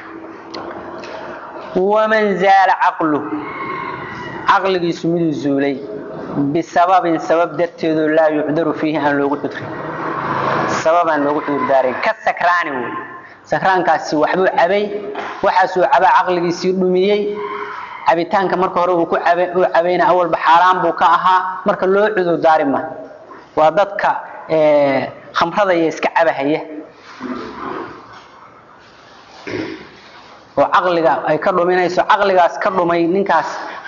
ومن زال عقله عقله يسميه الزولي بسبب سبب درتيدو لا يعذر فيه أن لو قلت سبب أن لو قلت دارين كالسكراني سكران كاسي وحبو عبي وحسو عبا عقله يسير بميي عبيتانك مركو هرو كو عبينا أول بحرام بوكا أها مركو لو عذر دارين ما وضدك اه خمرضة يسك عبا هيه وعقلها أي كرلو من يسوع عقلها كرلو ما ينكاس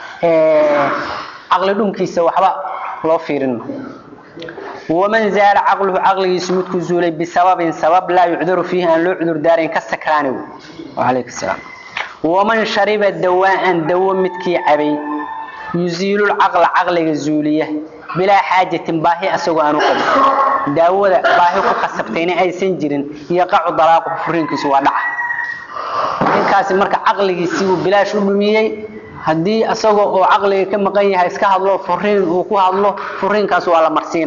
عقل دون كيسة وحبا الله فيرن ومن زال عقله عقله يسمت كزولي بسبب سبب لا يعذر فيه أن لا يعذر دارين كالسكراني وعليك السلام ومن شرب الدواء دواء متكي عبي يزيل العقل عقل الزولية بلا حاجة باهي أسوأ أنو قبل داود باهي كخسبتين أي سنجرين يقع ضلاق فرين كسوا دع إنكاس مرك عقلي يسيو بلا شو بمية هدي أسوأ أو عقلي كم قيها إسكاه الله فرين وكوه الله فرين كسوا على مرسينا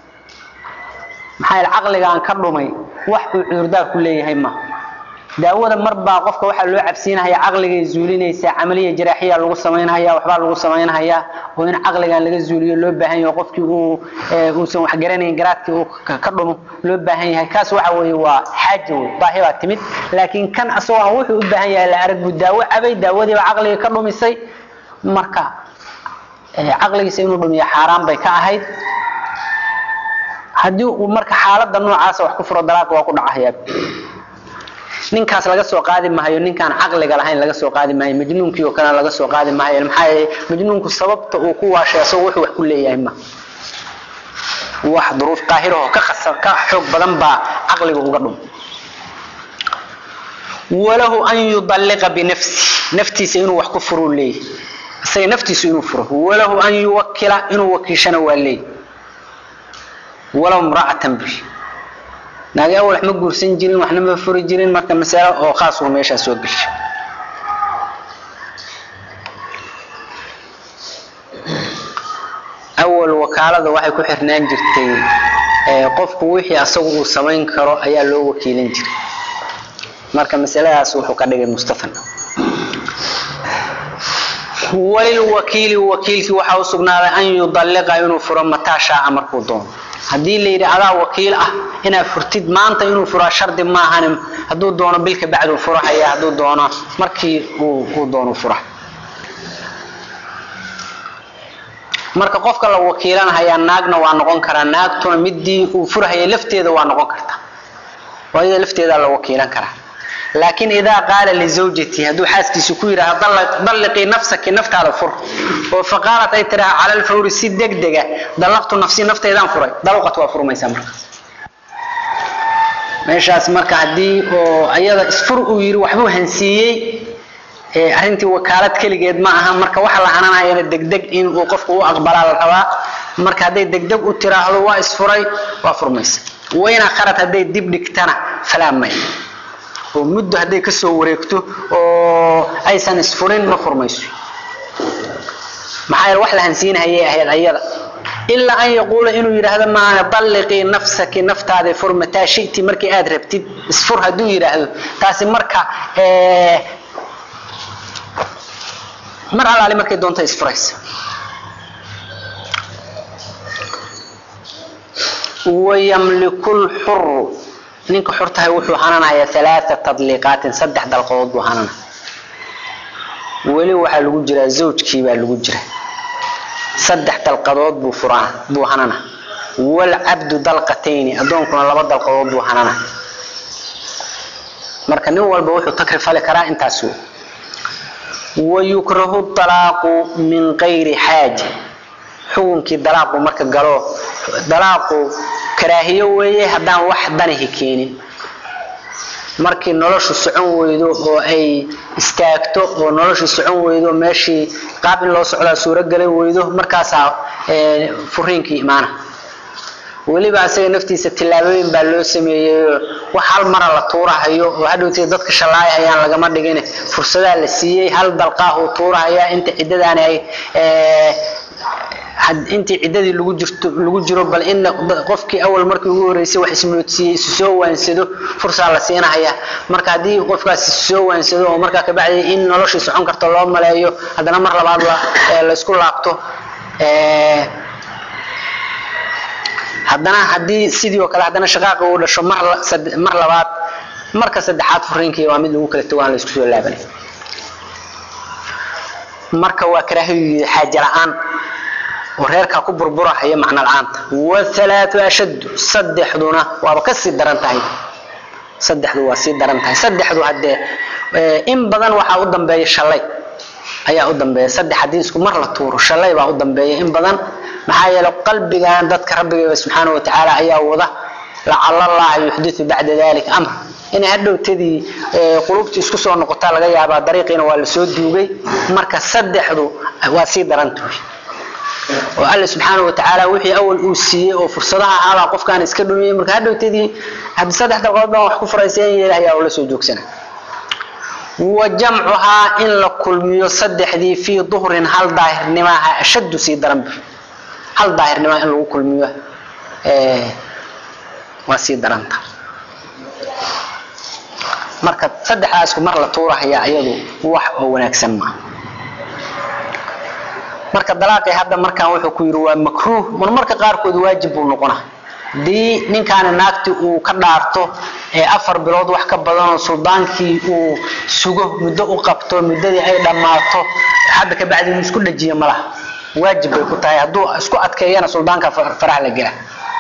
محل عقلي عن كرمي وحب عرداء كلية هما داود مربع قفك واحد لو عبسينها هي عقلي يزولين يسا عملية جراحية لو سمينها هي وحبال لو سمينها هي وين عقلي قال لك زولي لو باهي وقفك و وسو حجرين جراتك وكرمه لو باهي هي كاس وحوي وحاجه باهي تمد لكن كان أسوأ وحي باهي لا أرد داود أبي داود وعقلي كرمه يسي مركا عقلي يسينو دمية حرام بيكا هيد هدي ومركا حالة النوع عاصة وحكفر الدراك وأقول عهياب ninkaas laga soo qaadi maayo ninkaan aqliga lahayn laga soo qaadi maayo majnuunkii oo kana laga soo qaadi maayo maxay majnuunku sababta uu ku waasheeso wuxuu wax ku leeyahay ma wax duruuf qaahiro ka khasar ka xoog badan ba aqliga uga dhum walahu an yudalliqa bi nafsi naftiisa inuu wax ku furo leeyahay say naftiisa inuu furo walahu an yuwakkila inuu wakiishana waa leeyahay walahu imra'atan bi ناقي أول حمق ورسين جرين وإحنا ما فري جرين مركا مسألة أو خاص وميش أسوق بيش أول وكالة ذا واحد كحر نانجرتين قف كويحي أسوق وسمين كرو أيا لو وكيلين جري مركا مسألة أسوق وكادق المستثنى وللوكيل وكيلك وحاوسقنا أن يضلق ينفر متى شاء مركو دون haddii la yiri adaa wakiil ah ina furtid maanta inuu furo shardi ma ahan haduu doono bilka bacdu furahaya haduu doono markii uu uu doono furaha marka qofka la wakiilanahay naagna waa noqon kara naagtuna midii uu furahaya lafteeda waa noqon karta waa lafteeda la wakiilan kara لكن إذا قال لزوجتي هدو حاسكي سكويرها ضلقي نفسك نفتها الفر فقالت أي ترى على الفور سيد دق دقة ضلقت نفسي نفتها إذا فري ضلقت وفر ما يسمى ماشي اسمك عدي أيضا اسفر ويرو وحبو هنسيي arintii wakaalad kaligeed ma aha marka waxa la hananayna degdeg in uu qofku u aqbala la rabaa marka haday degdeg u tiraahdo waa isfuray waa furmaysa wayna kharad haday dib dhigtana falaamay oo muddo haday ka soo wareegto oo aysan isfurin ma furmayso maxay wax la hansiinayay ahayd ayada illa an yaqula inuu yiraahdo ma dalqi nafsaki naftaada furmata shiti markii aad rabtid isfur haduu yiraahdo taasi marka ee mar alaali markay doonto isfuraysa ويملك الحر نينك حرتها وحو هانايا ثلاثه تطليقات صدح دلقود وهاننا ولي waxa lagu jira zawjkii baa lagu jira صدح دلقود buu furaa buu hanana wal abd dalqatayn adoonkuna laba dalqood buu hanana marka nin walba wuxuu takrifale kara intaas ويكره الطلاق من غير حاجه xukunkii dalaaqo marka galo dalaaqo karaahiyo weeye hadaan wax danahi keenin markii noloshu socon weydo oo ay istaagto oo noloshu socon weydo meeshii qaab in loo socdo suura galay weydo markaas ee furiinkii imaana waliba asaga naftiisa tilaabooyin baa loo sameeyay wax hal mar la tuurahayo oo hadhowtii dadka shalaayayaan laga ma dhigin fursada la siiyay hal dalqa oo tuurahaya inta ciidadaan ay ee inta ciidadii lagu jirto lagu jiro bal in qofkii awal markii ugu horeysay wax ismoodsiiyay soo waansado fursad la siinaya marka hadii qofkaas soo waansado oo marka ka bacdi in noloshiisa socon karto loo maleeyo hadana mar labaad la isku laabto ee hadana hadii sidii oo kale hadana shaqaaqa uu dhasho mar mar labaad marka saddexaad furiinkii waa mid lagu kala tawaan la isku soo laabanay marka waa karaahiyo xaaja la'aan وريركا ku burburahay macna la'aanta wa thalaathu ashad saddexduna waa ka sii daran tahay saddexdu waa sii daran tahay saddexdu hadde in badan waxa u dambeeyay shalay ayaa u dambeeyay saddex hadii isku mar la tuuro shalay baa u dambeeyay in badan maxaa yeelay qalbiga dadka rabbiga subhanahu wa ta'ala ayaa wada la'alla allah yuhdithu ba'da dhalika amr in hadhowtadii qulubti isku soo noqota laga yaabaa dariiqina waa la soo duugay marka saddexdu waa sii daran tahay والله سبحانه وتعالى وحي أول أوسية وفرصتها على قف كان يسكدوني مرك هذا وتدي هذا صدق الغرض وحكوا فريسين يلاهي أول سوجوك سنة وجمعها إن لكل يصدح ذي في ظهر هل ظاهر نماها أشد سيد رمب هل ظاهر نماها إن لكل مياه اه وسيد رمب مركز صدح أسكو مرة طورة هي عيادو وح هو نكسمه marka dalaaqay hadda markaan wuxuu ku yiri waa makruuh mar marka qaar kood waajib uu noqonaa di ninkaan naagti uu ka dhaarto ee afar bilood wax ka badan oo suldaankii uu sugo muddo u qabto muddadii ay dhamaato hadda ka bacdi uu isku dhajiyo malaha waajib ay ku tahay haduu isku adkeeyana suldaanka farax la gala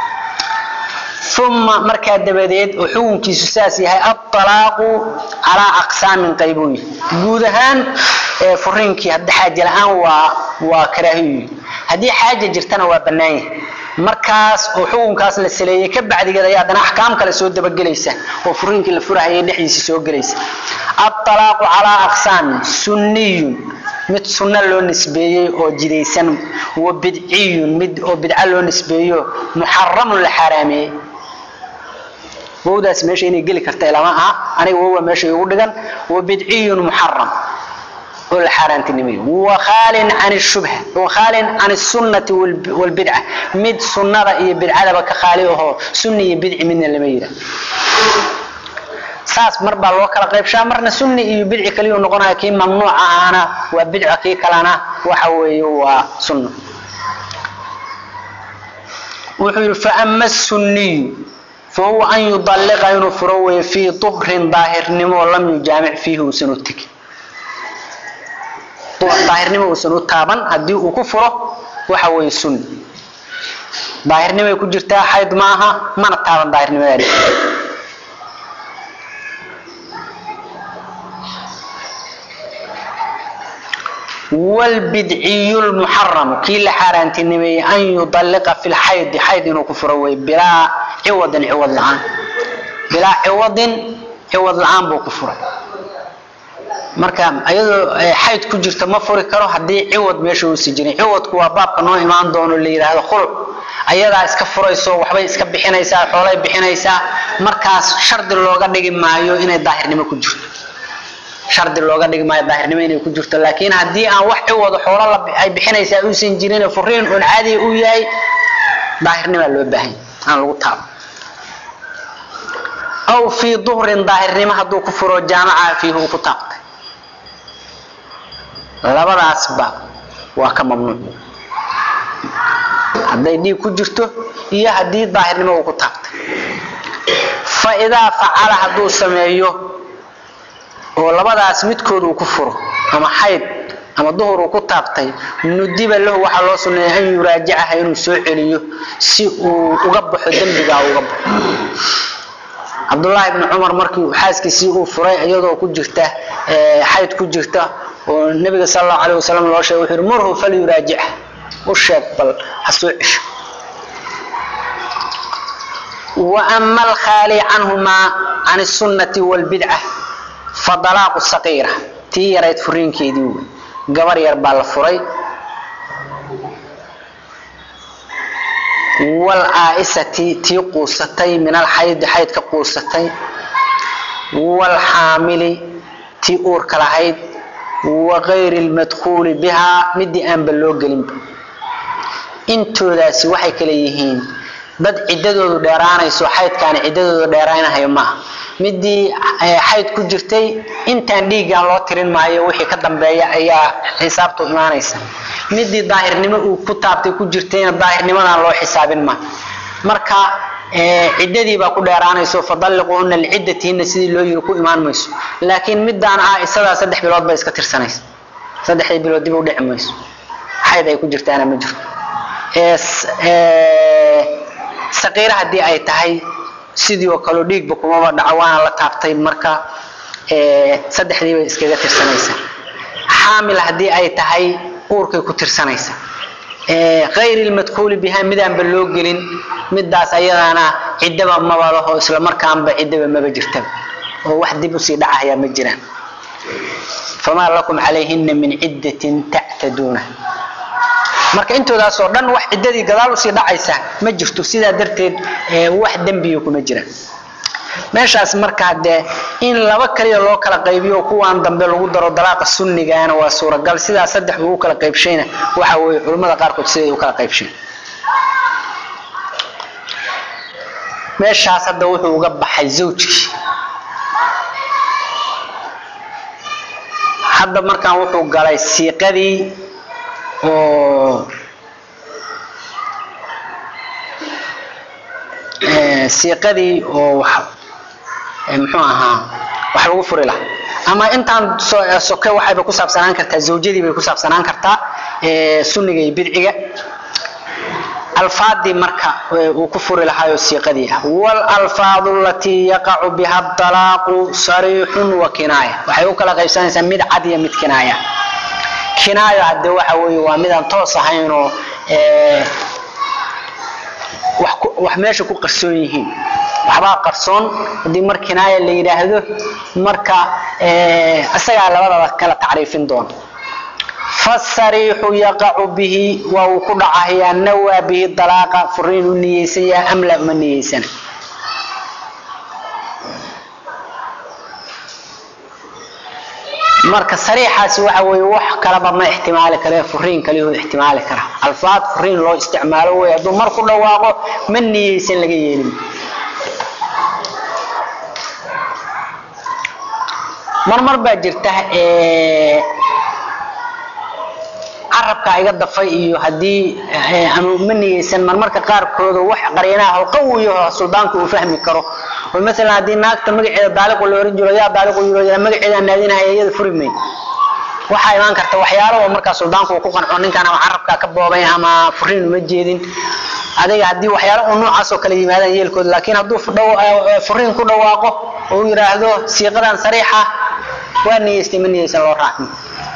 ثم marka dabadeed oo xukunkiisu saas yahay at-talaaq ala aqsam qaybuy guud ahaan ee furiinkii hadda xaaja la'aan waa waa karaahiyo hadii xaaja jirtana waa banaan markaas oo xukunkaas la saleeyay ka bacdigeeda ayaa dana ahkaam kale soo dabagelaysa oo furiinkii la furaayay dhixdiisa soo galaysa at-talaaq ala aqsam sunniyun mid sunna loo nisbeeyay oo jidaysan wa bid'iyun mid oo bid'a loo nisbeeyo muharram la xaraamay ووداس ماشي إني قلك ارتيلما ها أنا وهو ماشي يقولن وبدعي محرم ولا حرام تنمي وخال عن الشبهة وخال عن السنة والبدعة مد سنة رأي بدعة بكخالي وهو سني بدع من الميرة ساس مربع الوكالة قريب شامرنا سني بدع كليو نقولها كي ممنوع أنا وبدع كي كلنا وحوي وسنة وحول فأما السني فهو أن يطلق ينفروه في طهر ظاهر نمو لم يجامع فيه سنوتك ظاهر نمو سنوت تابا هدي وكفره وحوي السن ظاهر نمو يكون جرتا حيث معها ما نتابا ظاهر نمو ياري والبدعي المحرم كي لحاران تنمي أن يطلق في الحيض حيض وكفره بلا عوض عوض العام بلا عوض عوض العام بكفره marka ayadoo xayd ku jirto ma furi karo hadii ciwad meesha uu sijiray ciwadku waa baabka noo imaan doono la yiraahdo khuluc ayada iska furayso waxbay iska bixinaysaa xoolay bixinaysaa markaas shardi looga dhigi maayo inay daahirnimo ku jirto shardi looga dhigi maayo daahirnimo inay ku jirto laakiin hadii aan wax ciwad xoolo la ay bixinaysaa uu san jirin furiin oo caadi u yahay daahirnimo loo baahan aan lagu taabo aw fi dhuhrin daahirnimo haduu ku furo jaamaca fiihi ku taabtay labadaasba waa ka mamnuuc haday dhig ku jirto iyo hadii daahirnimo uu ku taabtay fa idaa facala haduu sameeyo oo labadaas midkood uu ku furo ama xayd ama dhuhur uu ku taabtay nudiba lahu waxa loo suneeyay in yuraajicaha inuu soo celiyo si uu uga baxo dambiga uga baxo Abdullah ibn Umar markii xaaskiisii uu furay ayadoo ku jirta xayd ku jirta oo nabiga sallallahu alayhi wasallam loo sheegay wuxuu marhu fal yuraajic u sheeg bal hasuucish wa amma al khali anhuma an as-sunnati wal bid'ah fa dalaqu as-saghira tii yareed furiinkeedii gabar yar baa la furay wal aisati tii quusatay min al hayd hayd ka quusatay wal hamili tii uur kala hayd wa ghayr al madkhul biha midi aan baloo galin intoodaasi waxay kala yihiin dad ciidadoodu dheeraanayso haydkaan ciidadoodu dheeraanahay ma midii hayd ku jirtay intaan dhiigan loo tirin maayo wixii ka dambeeya ayaa xisaabtu imaanaysa midii daahirnimo uu ku taabtay ku jirtayna daahirnimadan loo xisaabin ma marka ee ciidadii ba ku dheeraanayso fadalqoona al-iddatiina sidii loo yiri ku imaan mayso laakiin midaan ah isada saddex bilood ba iska tirsanaysa saddex bilood dib u dhicmayso hayd ay ku jirtaana ma jirto ee ee saqiira hadii ay tahay sidii oo kale dhiig kuma dhacawana la taabtay marka ee saddexdii way iskaga tirsanaysa حامل هدي أي تهي أورك كترسانيسا غير المدخول بها مدان باللوجلين مداس أيضا أنا عدة ما بروح إسلام مركان بعدة ما بجرتب وواحد بيصير دعها يا مجران فما لكم عليهن من عدة تعتدونه marka intooda soo dhan wax cidadii gadaal u sii dhacaysa ma jirto sida darteed wax dambiyo kuma jiraan meeshaas marka hade in laba kaliya loo kala qaybiyo kuwaan dambe lagu daro dalaaqa sunnigaana waa suuragal sida saddex uu kala qaybshayna waxa way culimada qaar kood sidii u kala qaybshay meeshaas hada wuxuu uga baxay zawjki hadda markaan wuxuu galay siiqadii oo ee siiqadii oo muxuu ahaa wax lagu furi lahaa ama intaan sokay waxay ku saabsanaan kartaa zawjadii bay ku saabsanaan kartaa ee sunniga iyo bidciga alfaadi marka uu ku furi lahaa siiqadii wal alfaadu allati yaqa'u biha at-talaqu sarihun wa kinaya waxay u kala qaybsanaysaa mid cad iyo mid kinaya kinaya hada waxa weey waa mid aan toos ahayn oo ee wax wax meesha ku qarsoon yihiin waxba qarsoon hadii mar kinaya la yiraahdo marka ee asaga labadaba kala taariifin doon fasarihu yaqa'u bihi wa qud'ahiya nawa bihi talaqa furin niyaysiya amla man niyaysan marka sariixaasi waxa way wax kala ba ma ihtimaali kale furin kale oo ihtimaali kara alfaad furin loo isticmaalo way haduu mar ku dhawaaqo man niyaysan laga yeelin mar mar ba jirta ee arabka iga dafay iyo hadii aanu maniyaysan mar marka qaar kooda wax qareenaha qawiyo suldaanku uu fahmi karo oo mesela hadii naagta magaceeda daaliq loo oran jiro yaa daaliq uu yiraahdo magaceeda naadinahay iyada furimay waxa iman karta waxyaalo oo marka suldaanku ku qanco ninkan ama arabka ka boobay ama furin ma jeedin adiga hadii waxyaalo oo noocaas oo kala yimaadaan yeelkood laakiin haduu furin ku dhawaaqo oo yiraahdo siiqadan sariixa waa niyeystay maniyaysan loo raacin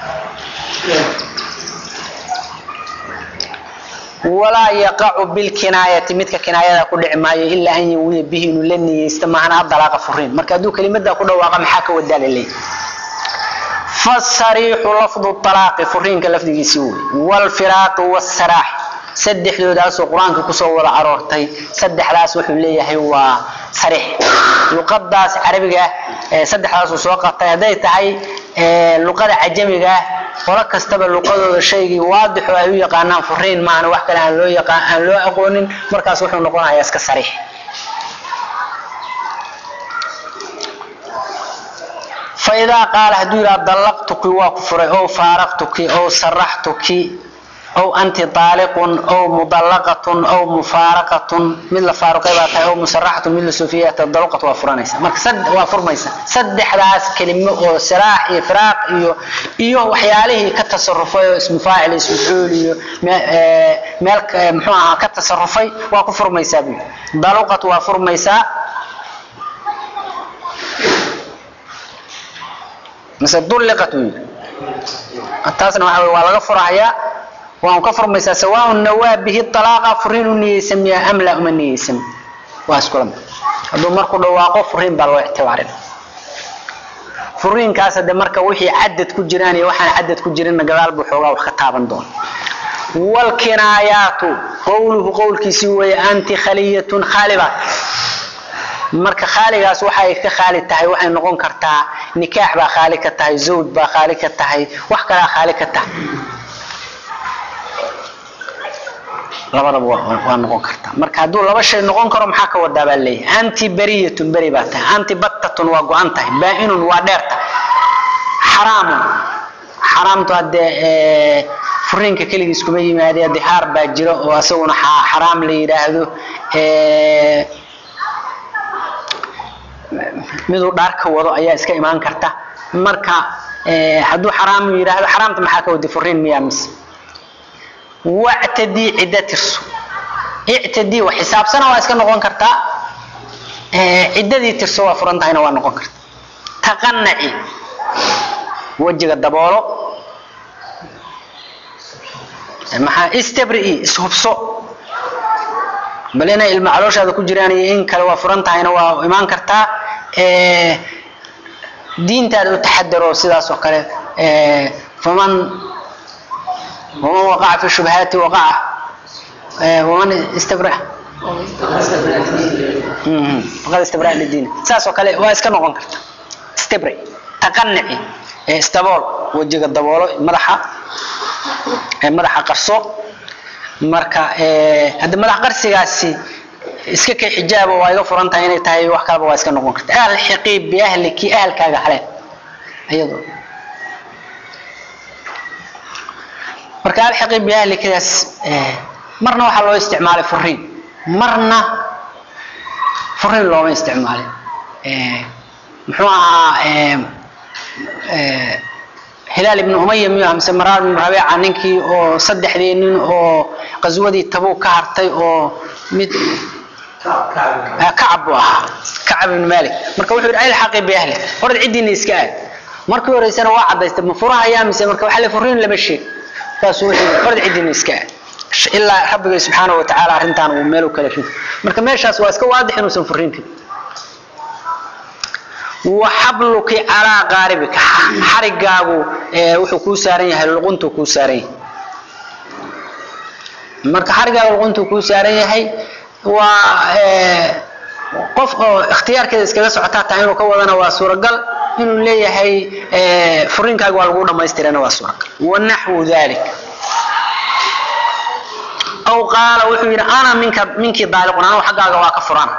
ولا يقع بالكنايه مثل كنايه ku dhici maayo illa an yawiya bihi lani istamaana dalaqa furin marka adu kelimada ku dhawaaqa maxaa ka wadaalay فالصريح لفظ الطلاق فرين كلفظ سوي والفراق والسراح سدح له داس القرآن كسور عرورتي سدح داس وحليه هو صريح لقداس عربية سدح داس وسوقت هذي تعي لقد عجمية ولك استبى لقد الشيء واضح وهي قانون فرين معنا وحكي عن لو يقان عن لو أقول مركز وحنا نقول هي اسك صريح فإذا قال هدول طلقتك وكفر أو فارقتك أو سرحتك أو أنت طالق أو مطلقة أو مفارقة مثل فارقة أو مسرحة مثل سوفية الطلقة وفرانيسة مكسد وفرميسة سد حداث كلمة أو سراح إفراق إيو إيو وحياله كتصرفي اسم فاعل اسم فعول ملك محوها كتصرفي وكفرميسة بي طلقة وفرميسة مثل طلقت التاسنا وحوي ولا غفرها وان كفر مسا سواء النواب به الطلاق فرين يسمي ام لا من يسمي واسكلم هذو marku dhawaaqo furiin baa loo ictibaarin furiin kaas hada marka wixii cadad ku jiraan iyo waxaan cadad ku jirin gadaal buu xoogaa wax ka taaban doon wal kinaayatu qawluhu qawlkiisi way anti khaliyatun khaliba marka khaligaas waxay ka khali tahay waxay noqon kartaa nikaax baa khali ka tahay zawj baa khali ka tahay wax kala khali ka tahay labada waa noqon karta marka haduu laba shay noqon karo maxaa ka wadaa baa leeyahay anti bariyatun bari baa tahay anti battatun waa go'an tahay baa'inun waa dheerta حرام حرام تهدي فرينك كلي اسكو ما يمادي دحار با جيرو oo asaguna حرام la yiraahdo ee miduu dhaarka wado ayaa iska imaan karta marka ee haduu حرام yiraahdo حرامta maxaa ka wadi furiin miyamis wa'tadi cidatirsu i'tadi wa xisaabsana waa iska noqon karta ee cidadii tirso waa furantayna waa noqon karta taqannaci wajiga daboolo maxaa istabri isubso balena ilma calooshaada ku jiraan in kale waa furantayna waa imaan karta ee diintaada u taxadaro sidaas oo kale ee faman ومن وقع في الشبهات وقع ومن استبرأ فقد استبرأ للدين ساسو كله واسك نقون كرتا استبرأ تقنعي استبول وجهك الدبول مدحا مدحا قرصو marka ee hada madax qarsigaasi iska kay xijaab oo ay furantahay inay tahay wax kale waa iska noqon kartaa ahl xiqiib bi ahliki ahlkaaga xaleen ayadoo marka al xaqiib bi ahlikaas ee marna waxa loo isticmaalay furiin marna furiin loo isticmaalay ee muxuu ahaa ee ee هلال بن أمية مياه مسمران من ربيعة ننكي أو صدح لينين أو قزودي تبو كهرتي أو مد كعب واحد كعب بن مالك مركب وحول عيل حقي بأهله ورد عدي نسكاي مركب ورسنا واحد يستم فرها أيام مسا مركب حل فرين لبشي فاسوي ورد عدي نسكاي إلا ربنا سبحانه وتعالى رنتان وماله كلا شيء مركب ماشي أسواس واضح إنه سنفرين كده وحبلك على غاربك حرقاغو وحو كو سارن yahay luquntu ku saaran marka xarigaagu luquntu ku saaran yahay waa qof oo ikhtiyaarkeeda iskaga socota taa inuu ka wadana waa suuragal inuu leeyahay furinkaagu waa lagu dhameystirana waa suuragal wanahu dhalik aw qala wuxuu yiri ana minka minki daaliquna ana xaqaaga waa ka furan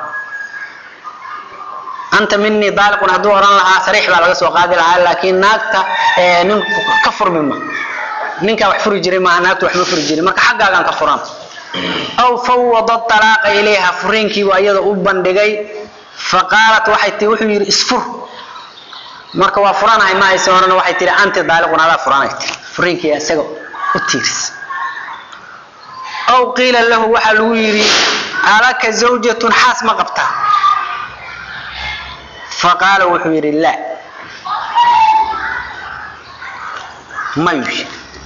أنت مني ضالق ونهدوه لها صريح على قصة وقادر على لكن ناكتا ننك كفر مما ننك وحفر جري مع ناكتا وحفر جري ما كحقا كان كفران أو فوض الطلاق إليها فرينكي وأيضا أبان دقاي فقالت وحيتي وحير اسفر مركا وفران هاي ما يسوانا وحيتي أنت ضالق ونهدوه فران فرينكي يا سيقو التيرس أو قيل له وحلويري عليك زوجة حاس ما قبتها فقال وحير الله ما يمشي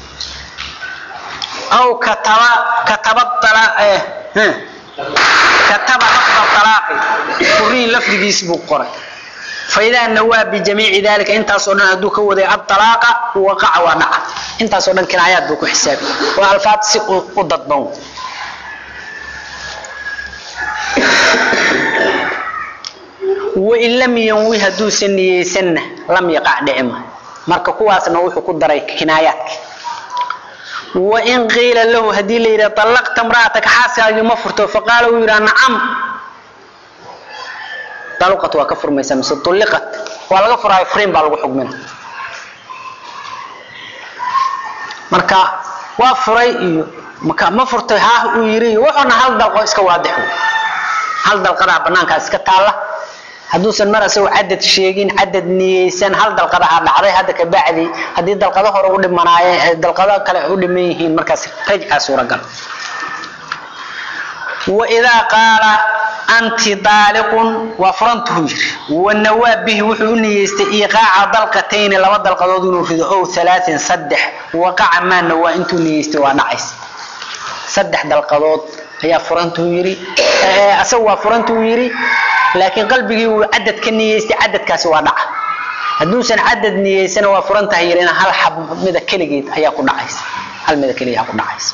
أو كتب كتب الطلاق إيه كتب لفظ الطلاق فرين لفظ يسبق قرأ فإذا النوى بجميع ذلك انت صرنا هدوك وذي الطلاق وقع ونع انت صرنا كنايات بكو حساب والفات سق وضدون وإن لم ينوي هدو سنة سنة لم يقع دعمه marka kuwaasna wuxuu ku daray kinaayadka wa in qila lahu hadii la yiraahdo talaqta imra'ataka xaasaga ma furto faqala uu yiraahdo nacam talaqat waa ka furmaysa mise tulqat waa laga furay frame baa lagu xugmin marka waa furay iyo marka ma furtay ha uu yiri wuxuuna hal dalqo iska waadixo hal dalqada banaanka iska taala haduusan mar asoo cadad sheegin cadad niyeysan hal dalqada dhacday hada ka bacdi hadii dalqada hore u dhimanaayeen dalqada kale u dhimayeen markaas rajca suuragal wa idha qala anti daliqun wa farantuhu wa nawabihi wuxuu niyeystay iqaaca dalqatayn laba dalqadood inuu rido oo thalathin saddex waqaca ma nawa intuu niyeystay waa dhacays saddex dalqadood ayaa farantuhu yiri asoo waa farantuhu yiri لكن قلبي عدد كنيستي عدد كاس وادع هدوسن عدد نيسنا وفرنتها يرينا هل حب ميدا كليجيت هيا كو دحايس هل ميدا كليا كو دحايس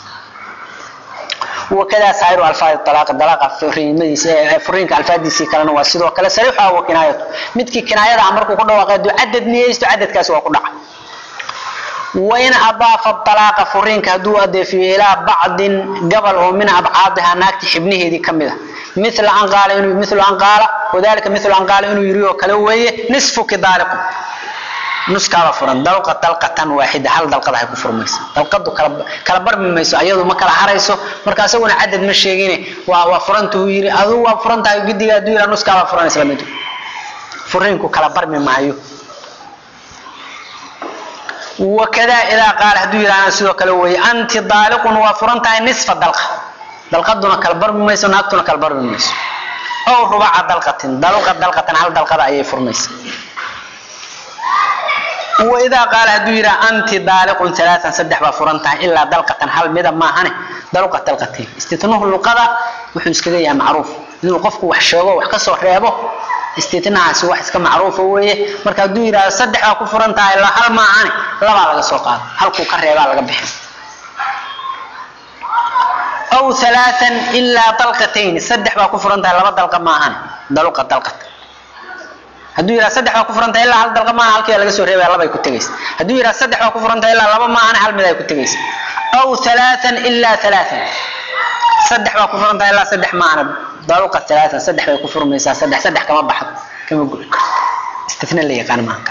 وكذا سائر الفاظ الطلاق الطلاق فريمديس فرينك الفاديسي كلنا waa sidoo kale sariixa oo kinaayad midkii kinaayada amarku ku dhawaaqay عدد نيستو عدد كاس waa ku dhaca وين أضاف الطلاق فرينك هدو أضيف إلى بعض قبل ومن أبعادها ناكت حبنه دي كمدة مثل أن قال إنه مثل أن قال وذلك مثل أن قال إنه يريو كلوية نصف كذلك نص كلا فرن دلقة دلقة واحدة هل دلقة هيكون فرميس دلقة كلب كلبر من ميسو أيضا ما كلا حريسو مركز سوون عدد من الشيء وفرنته يري أذو وفرنته يقدي يدور نص كلا فرن إسلاميته فرينكو كلبر من معيو وكذا إذا قال هدوي أنا سوى كلوي أنت ضالق وفرنتها نصف الدلقة دلقة دون كالبر بميس وناكتون كالبر بميس أو ربع دلقة دلقة دلقة هل دلقة أي فرميس وإذا قال هدوي أنت ضالق ثلاثا سدح وفرنتها إلا دلقة هل مدى ما هني دلقة دلقتين استثنوه اللقضة وحنس كذا يا معروف إنه قفك وحشوه وحكسه وحريبه استثناء سواء كما معروف هو marka duu yiraahdo saddex ku furantahay la hal ma aan laba laga soo qaad halku ka reebaa laga bixin aw thalathan illa talqatayn saddex ba ku furantahay laba dalqa ma aan dalqa dalqa haduu yiraahdo saddex ba ku furantahay illa hal dalqa ma aan halkii laga soo reebaa laba ay ku tagaysaa haduu yiraahdo saddex ba ku furantahay illa laba ma aan hal mid ay ku tagaysaa aw thalathan illa thalathan saddex ba ku furantahay illa saddex ma aan دلقة ثلاثة صدح ويكفر ميسا صدح صدح كما بحث كما يقول استثناء اللي يقان معك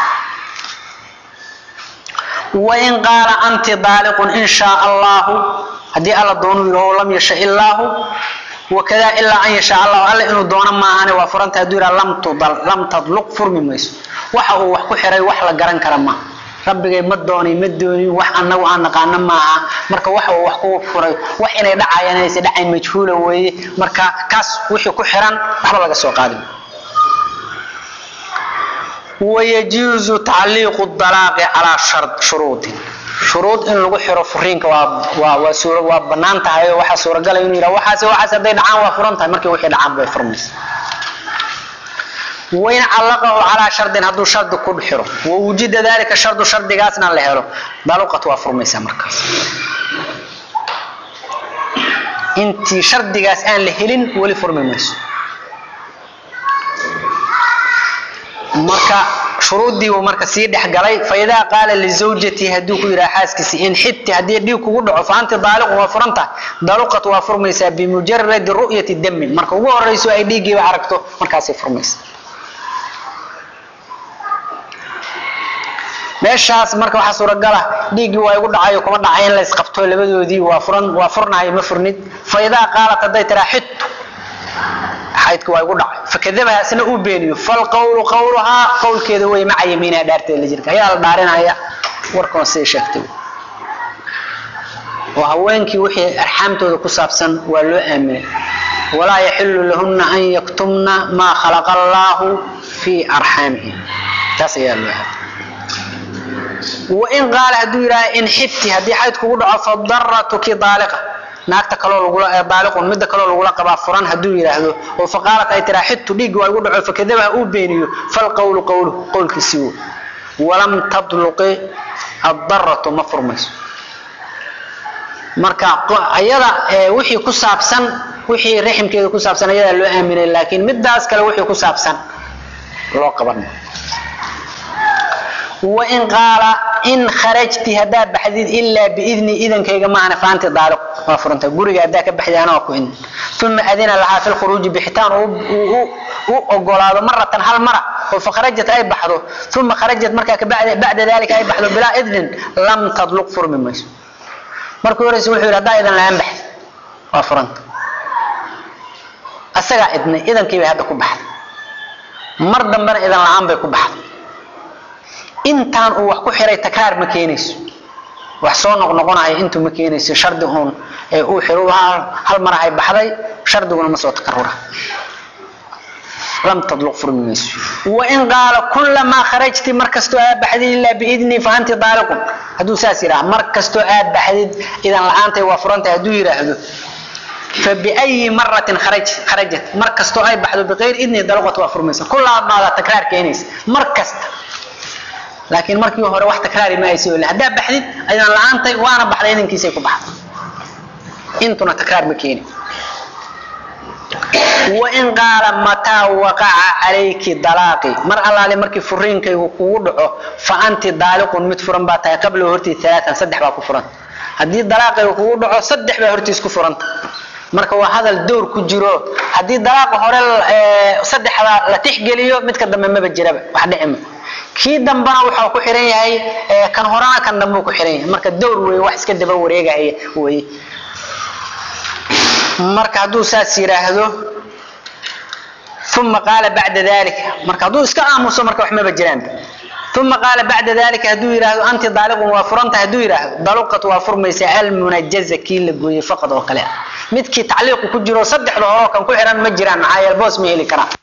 وإن قال أنت ضالق إن شاء الله هدي الله دونه يقول لم يشاء الله وكذا إلا أن يشاء الله ألا إنه دونا ما أنا وفرنت هدورا لم تضل لم تضلق فرم ميسو وحو وحكو حري وحلا قرن كرما ربي مدوني مدوني وح أنا وأنا قانا معه مركا وح وحكو فري وح إني دعاء أنا يسدعي مجهولة وي مركا كاس وحي كحران وحلا لقى سوق قادم ويجوز تعليق الطلاق على شرط شروط شروط إن لو حرف فرينك و و وسور وبنانتها هي وح سورة قال ينير وحاس وحاس بين عام وفرنتها مركا وحي العام بفرمس وين علقه على شرط هذا شرط كل حرف ووجد ذلك الشرط شرط قاسنا له حرف دلقة وفرميسا مركز انت شرط قاس ان لهلين ولي فرميس مركا شروط دي ومركا سي دخغلي فاذا قال لزوجتي هدوك يرا حاسكسي ان حتى هدي دي كوغو دحو فانت دالق وفرنتا دلقة وفرميسا بمجرد رؤية الدم مركا ugu horeyso ay dhiigi aragto markaas فرميس meeshaas marka waxa suuragal ah dhiigi waa igu dhacayo kuma dhacay in la isqabto labadoodii waa furan waa furnaay ma furnid fayda qaalat haday tiraahid حيث كوا يقول فكذبها سنة أوبينيو فالقول قولها قول كذا وي مع يمينها دارت اللي جرك هي الدارين هي وركون سيشكتو وهوينك وحي أرحمته كسابسن ولو أمن ولا يحل لهن أن يكتمن ما خلق الله في أرحامهم تسير لها وإن قال هدويرا إن حتي هدي حيث كقول فضرتك ضالقة naagta kale lagu baaliqun mid kale lagu qaba furan haduu yiraahdo oo faqaalat ay tiraaxid dhiig waa ugu dhaco fakadaba uu beeniyo fal qawlu qawlu qawlkiisu walam tadluqi ad-darratu mafrumis marka ayada wixii ku saabsan wixii riximkeeda ku saabsan ayada loo aaminay laakiin midaas kale wixii ku saabsan loo qaban wa in qala in kharajti hada baxdid illa bi idni idan kayga maana faanti daariq wa furanta guriga hada ka baxdana ku in thumma adina laha fil khuruj bi hitan u ogolaado maratan hal mara oo fakharajat ay baxdo thumma kharajat marka ka bacda bacda dalika ay baxdo bila idnin lam tadluq furmi mayso markuu hore wuxuu yiraahdaa idan la ambax wa furanta asaga idni idan kii hada ku baxdo mar dambana idan la ambay ku baxdo intaan uu wax ku xiray takraar ma keenayso wax soo noqnoqonaay intuu ma keenayso shardi hoon ee uu xiro hal mar ay baxday shardiguna ma soo takarrura lam tadluq furmis wa in qala kullama kharajti markasto aad baxdid illa bi idni fa anti daaliqun haduu saasira markasto aad baxdid idan la'aantay waa furanta haduu yiraahdo fa bi ay maratin kharaj kharajat markasto ay baxdo bi qeyr idni daaliqat waa furmaysa kullama ma takraar keenayso markasta لكن markii hore wax takraari ma ayso hada baxdid ayaan la'aantay waana baxday idinkiisay ku baxday intuna takraar ma keenin wa in qala mata waqa'a alayki dalaqi mar allaale markii furiinkaygu kugu dhaco fa anti daaliqun mid furan baa tahay qabla hortii thalaathan saddex baa ku furan hadii dalaqaygu kugu dhaco saddex baa hortii isku furanta marka waa hadal door ku jiro hadii dalaq hore saddexda la tixgeliyo midka dambe ma jiraba wax dhicin kii dambana waxa ku xiran yahay kan horana kan dambe ku xiran yahay marka door weey wax iska daba wareegay weey marka haduu saas yiraahdo thumma qala ba'da dhalika marka haduu iska aamuso marka wax ma jiraan thumma qala ba'da dhalika haduu yiraahdo anti daaliqun wa furanta haduu yiraahdo daluqat wa furmaysa al munajjaza kii la gooyay faqad oo kale midkii tacliiq ku jiro saddexda hore kan ku xiran ma jiraan ayal boos ma heli kara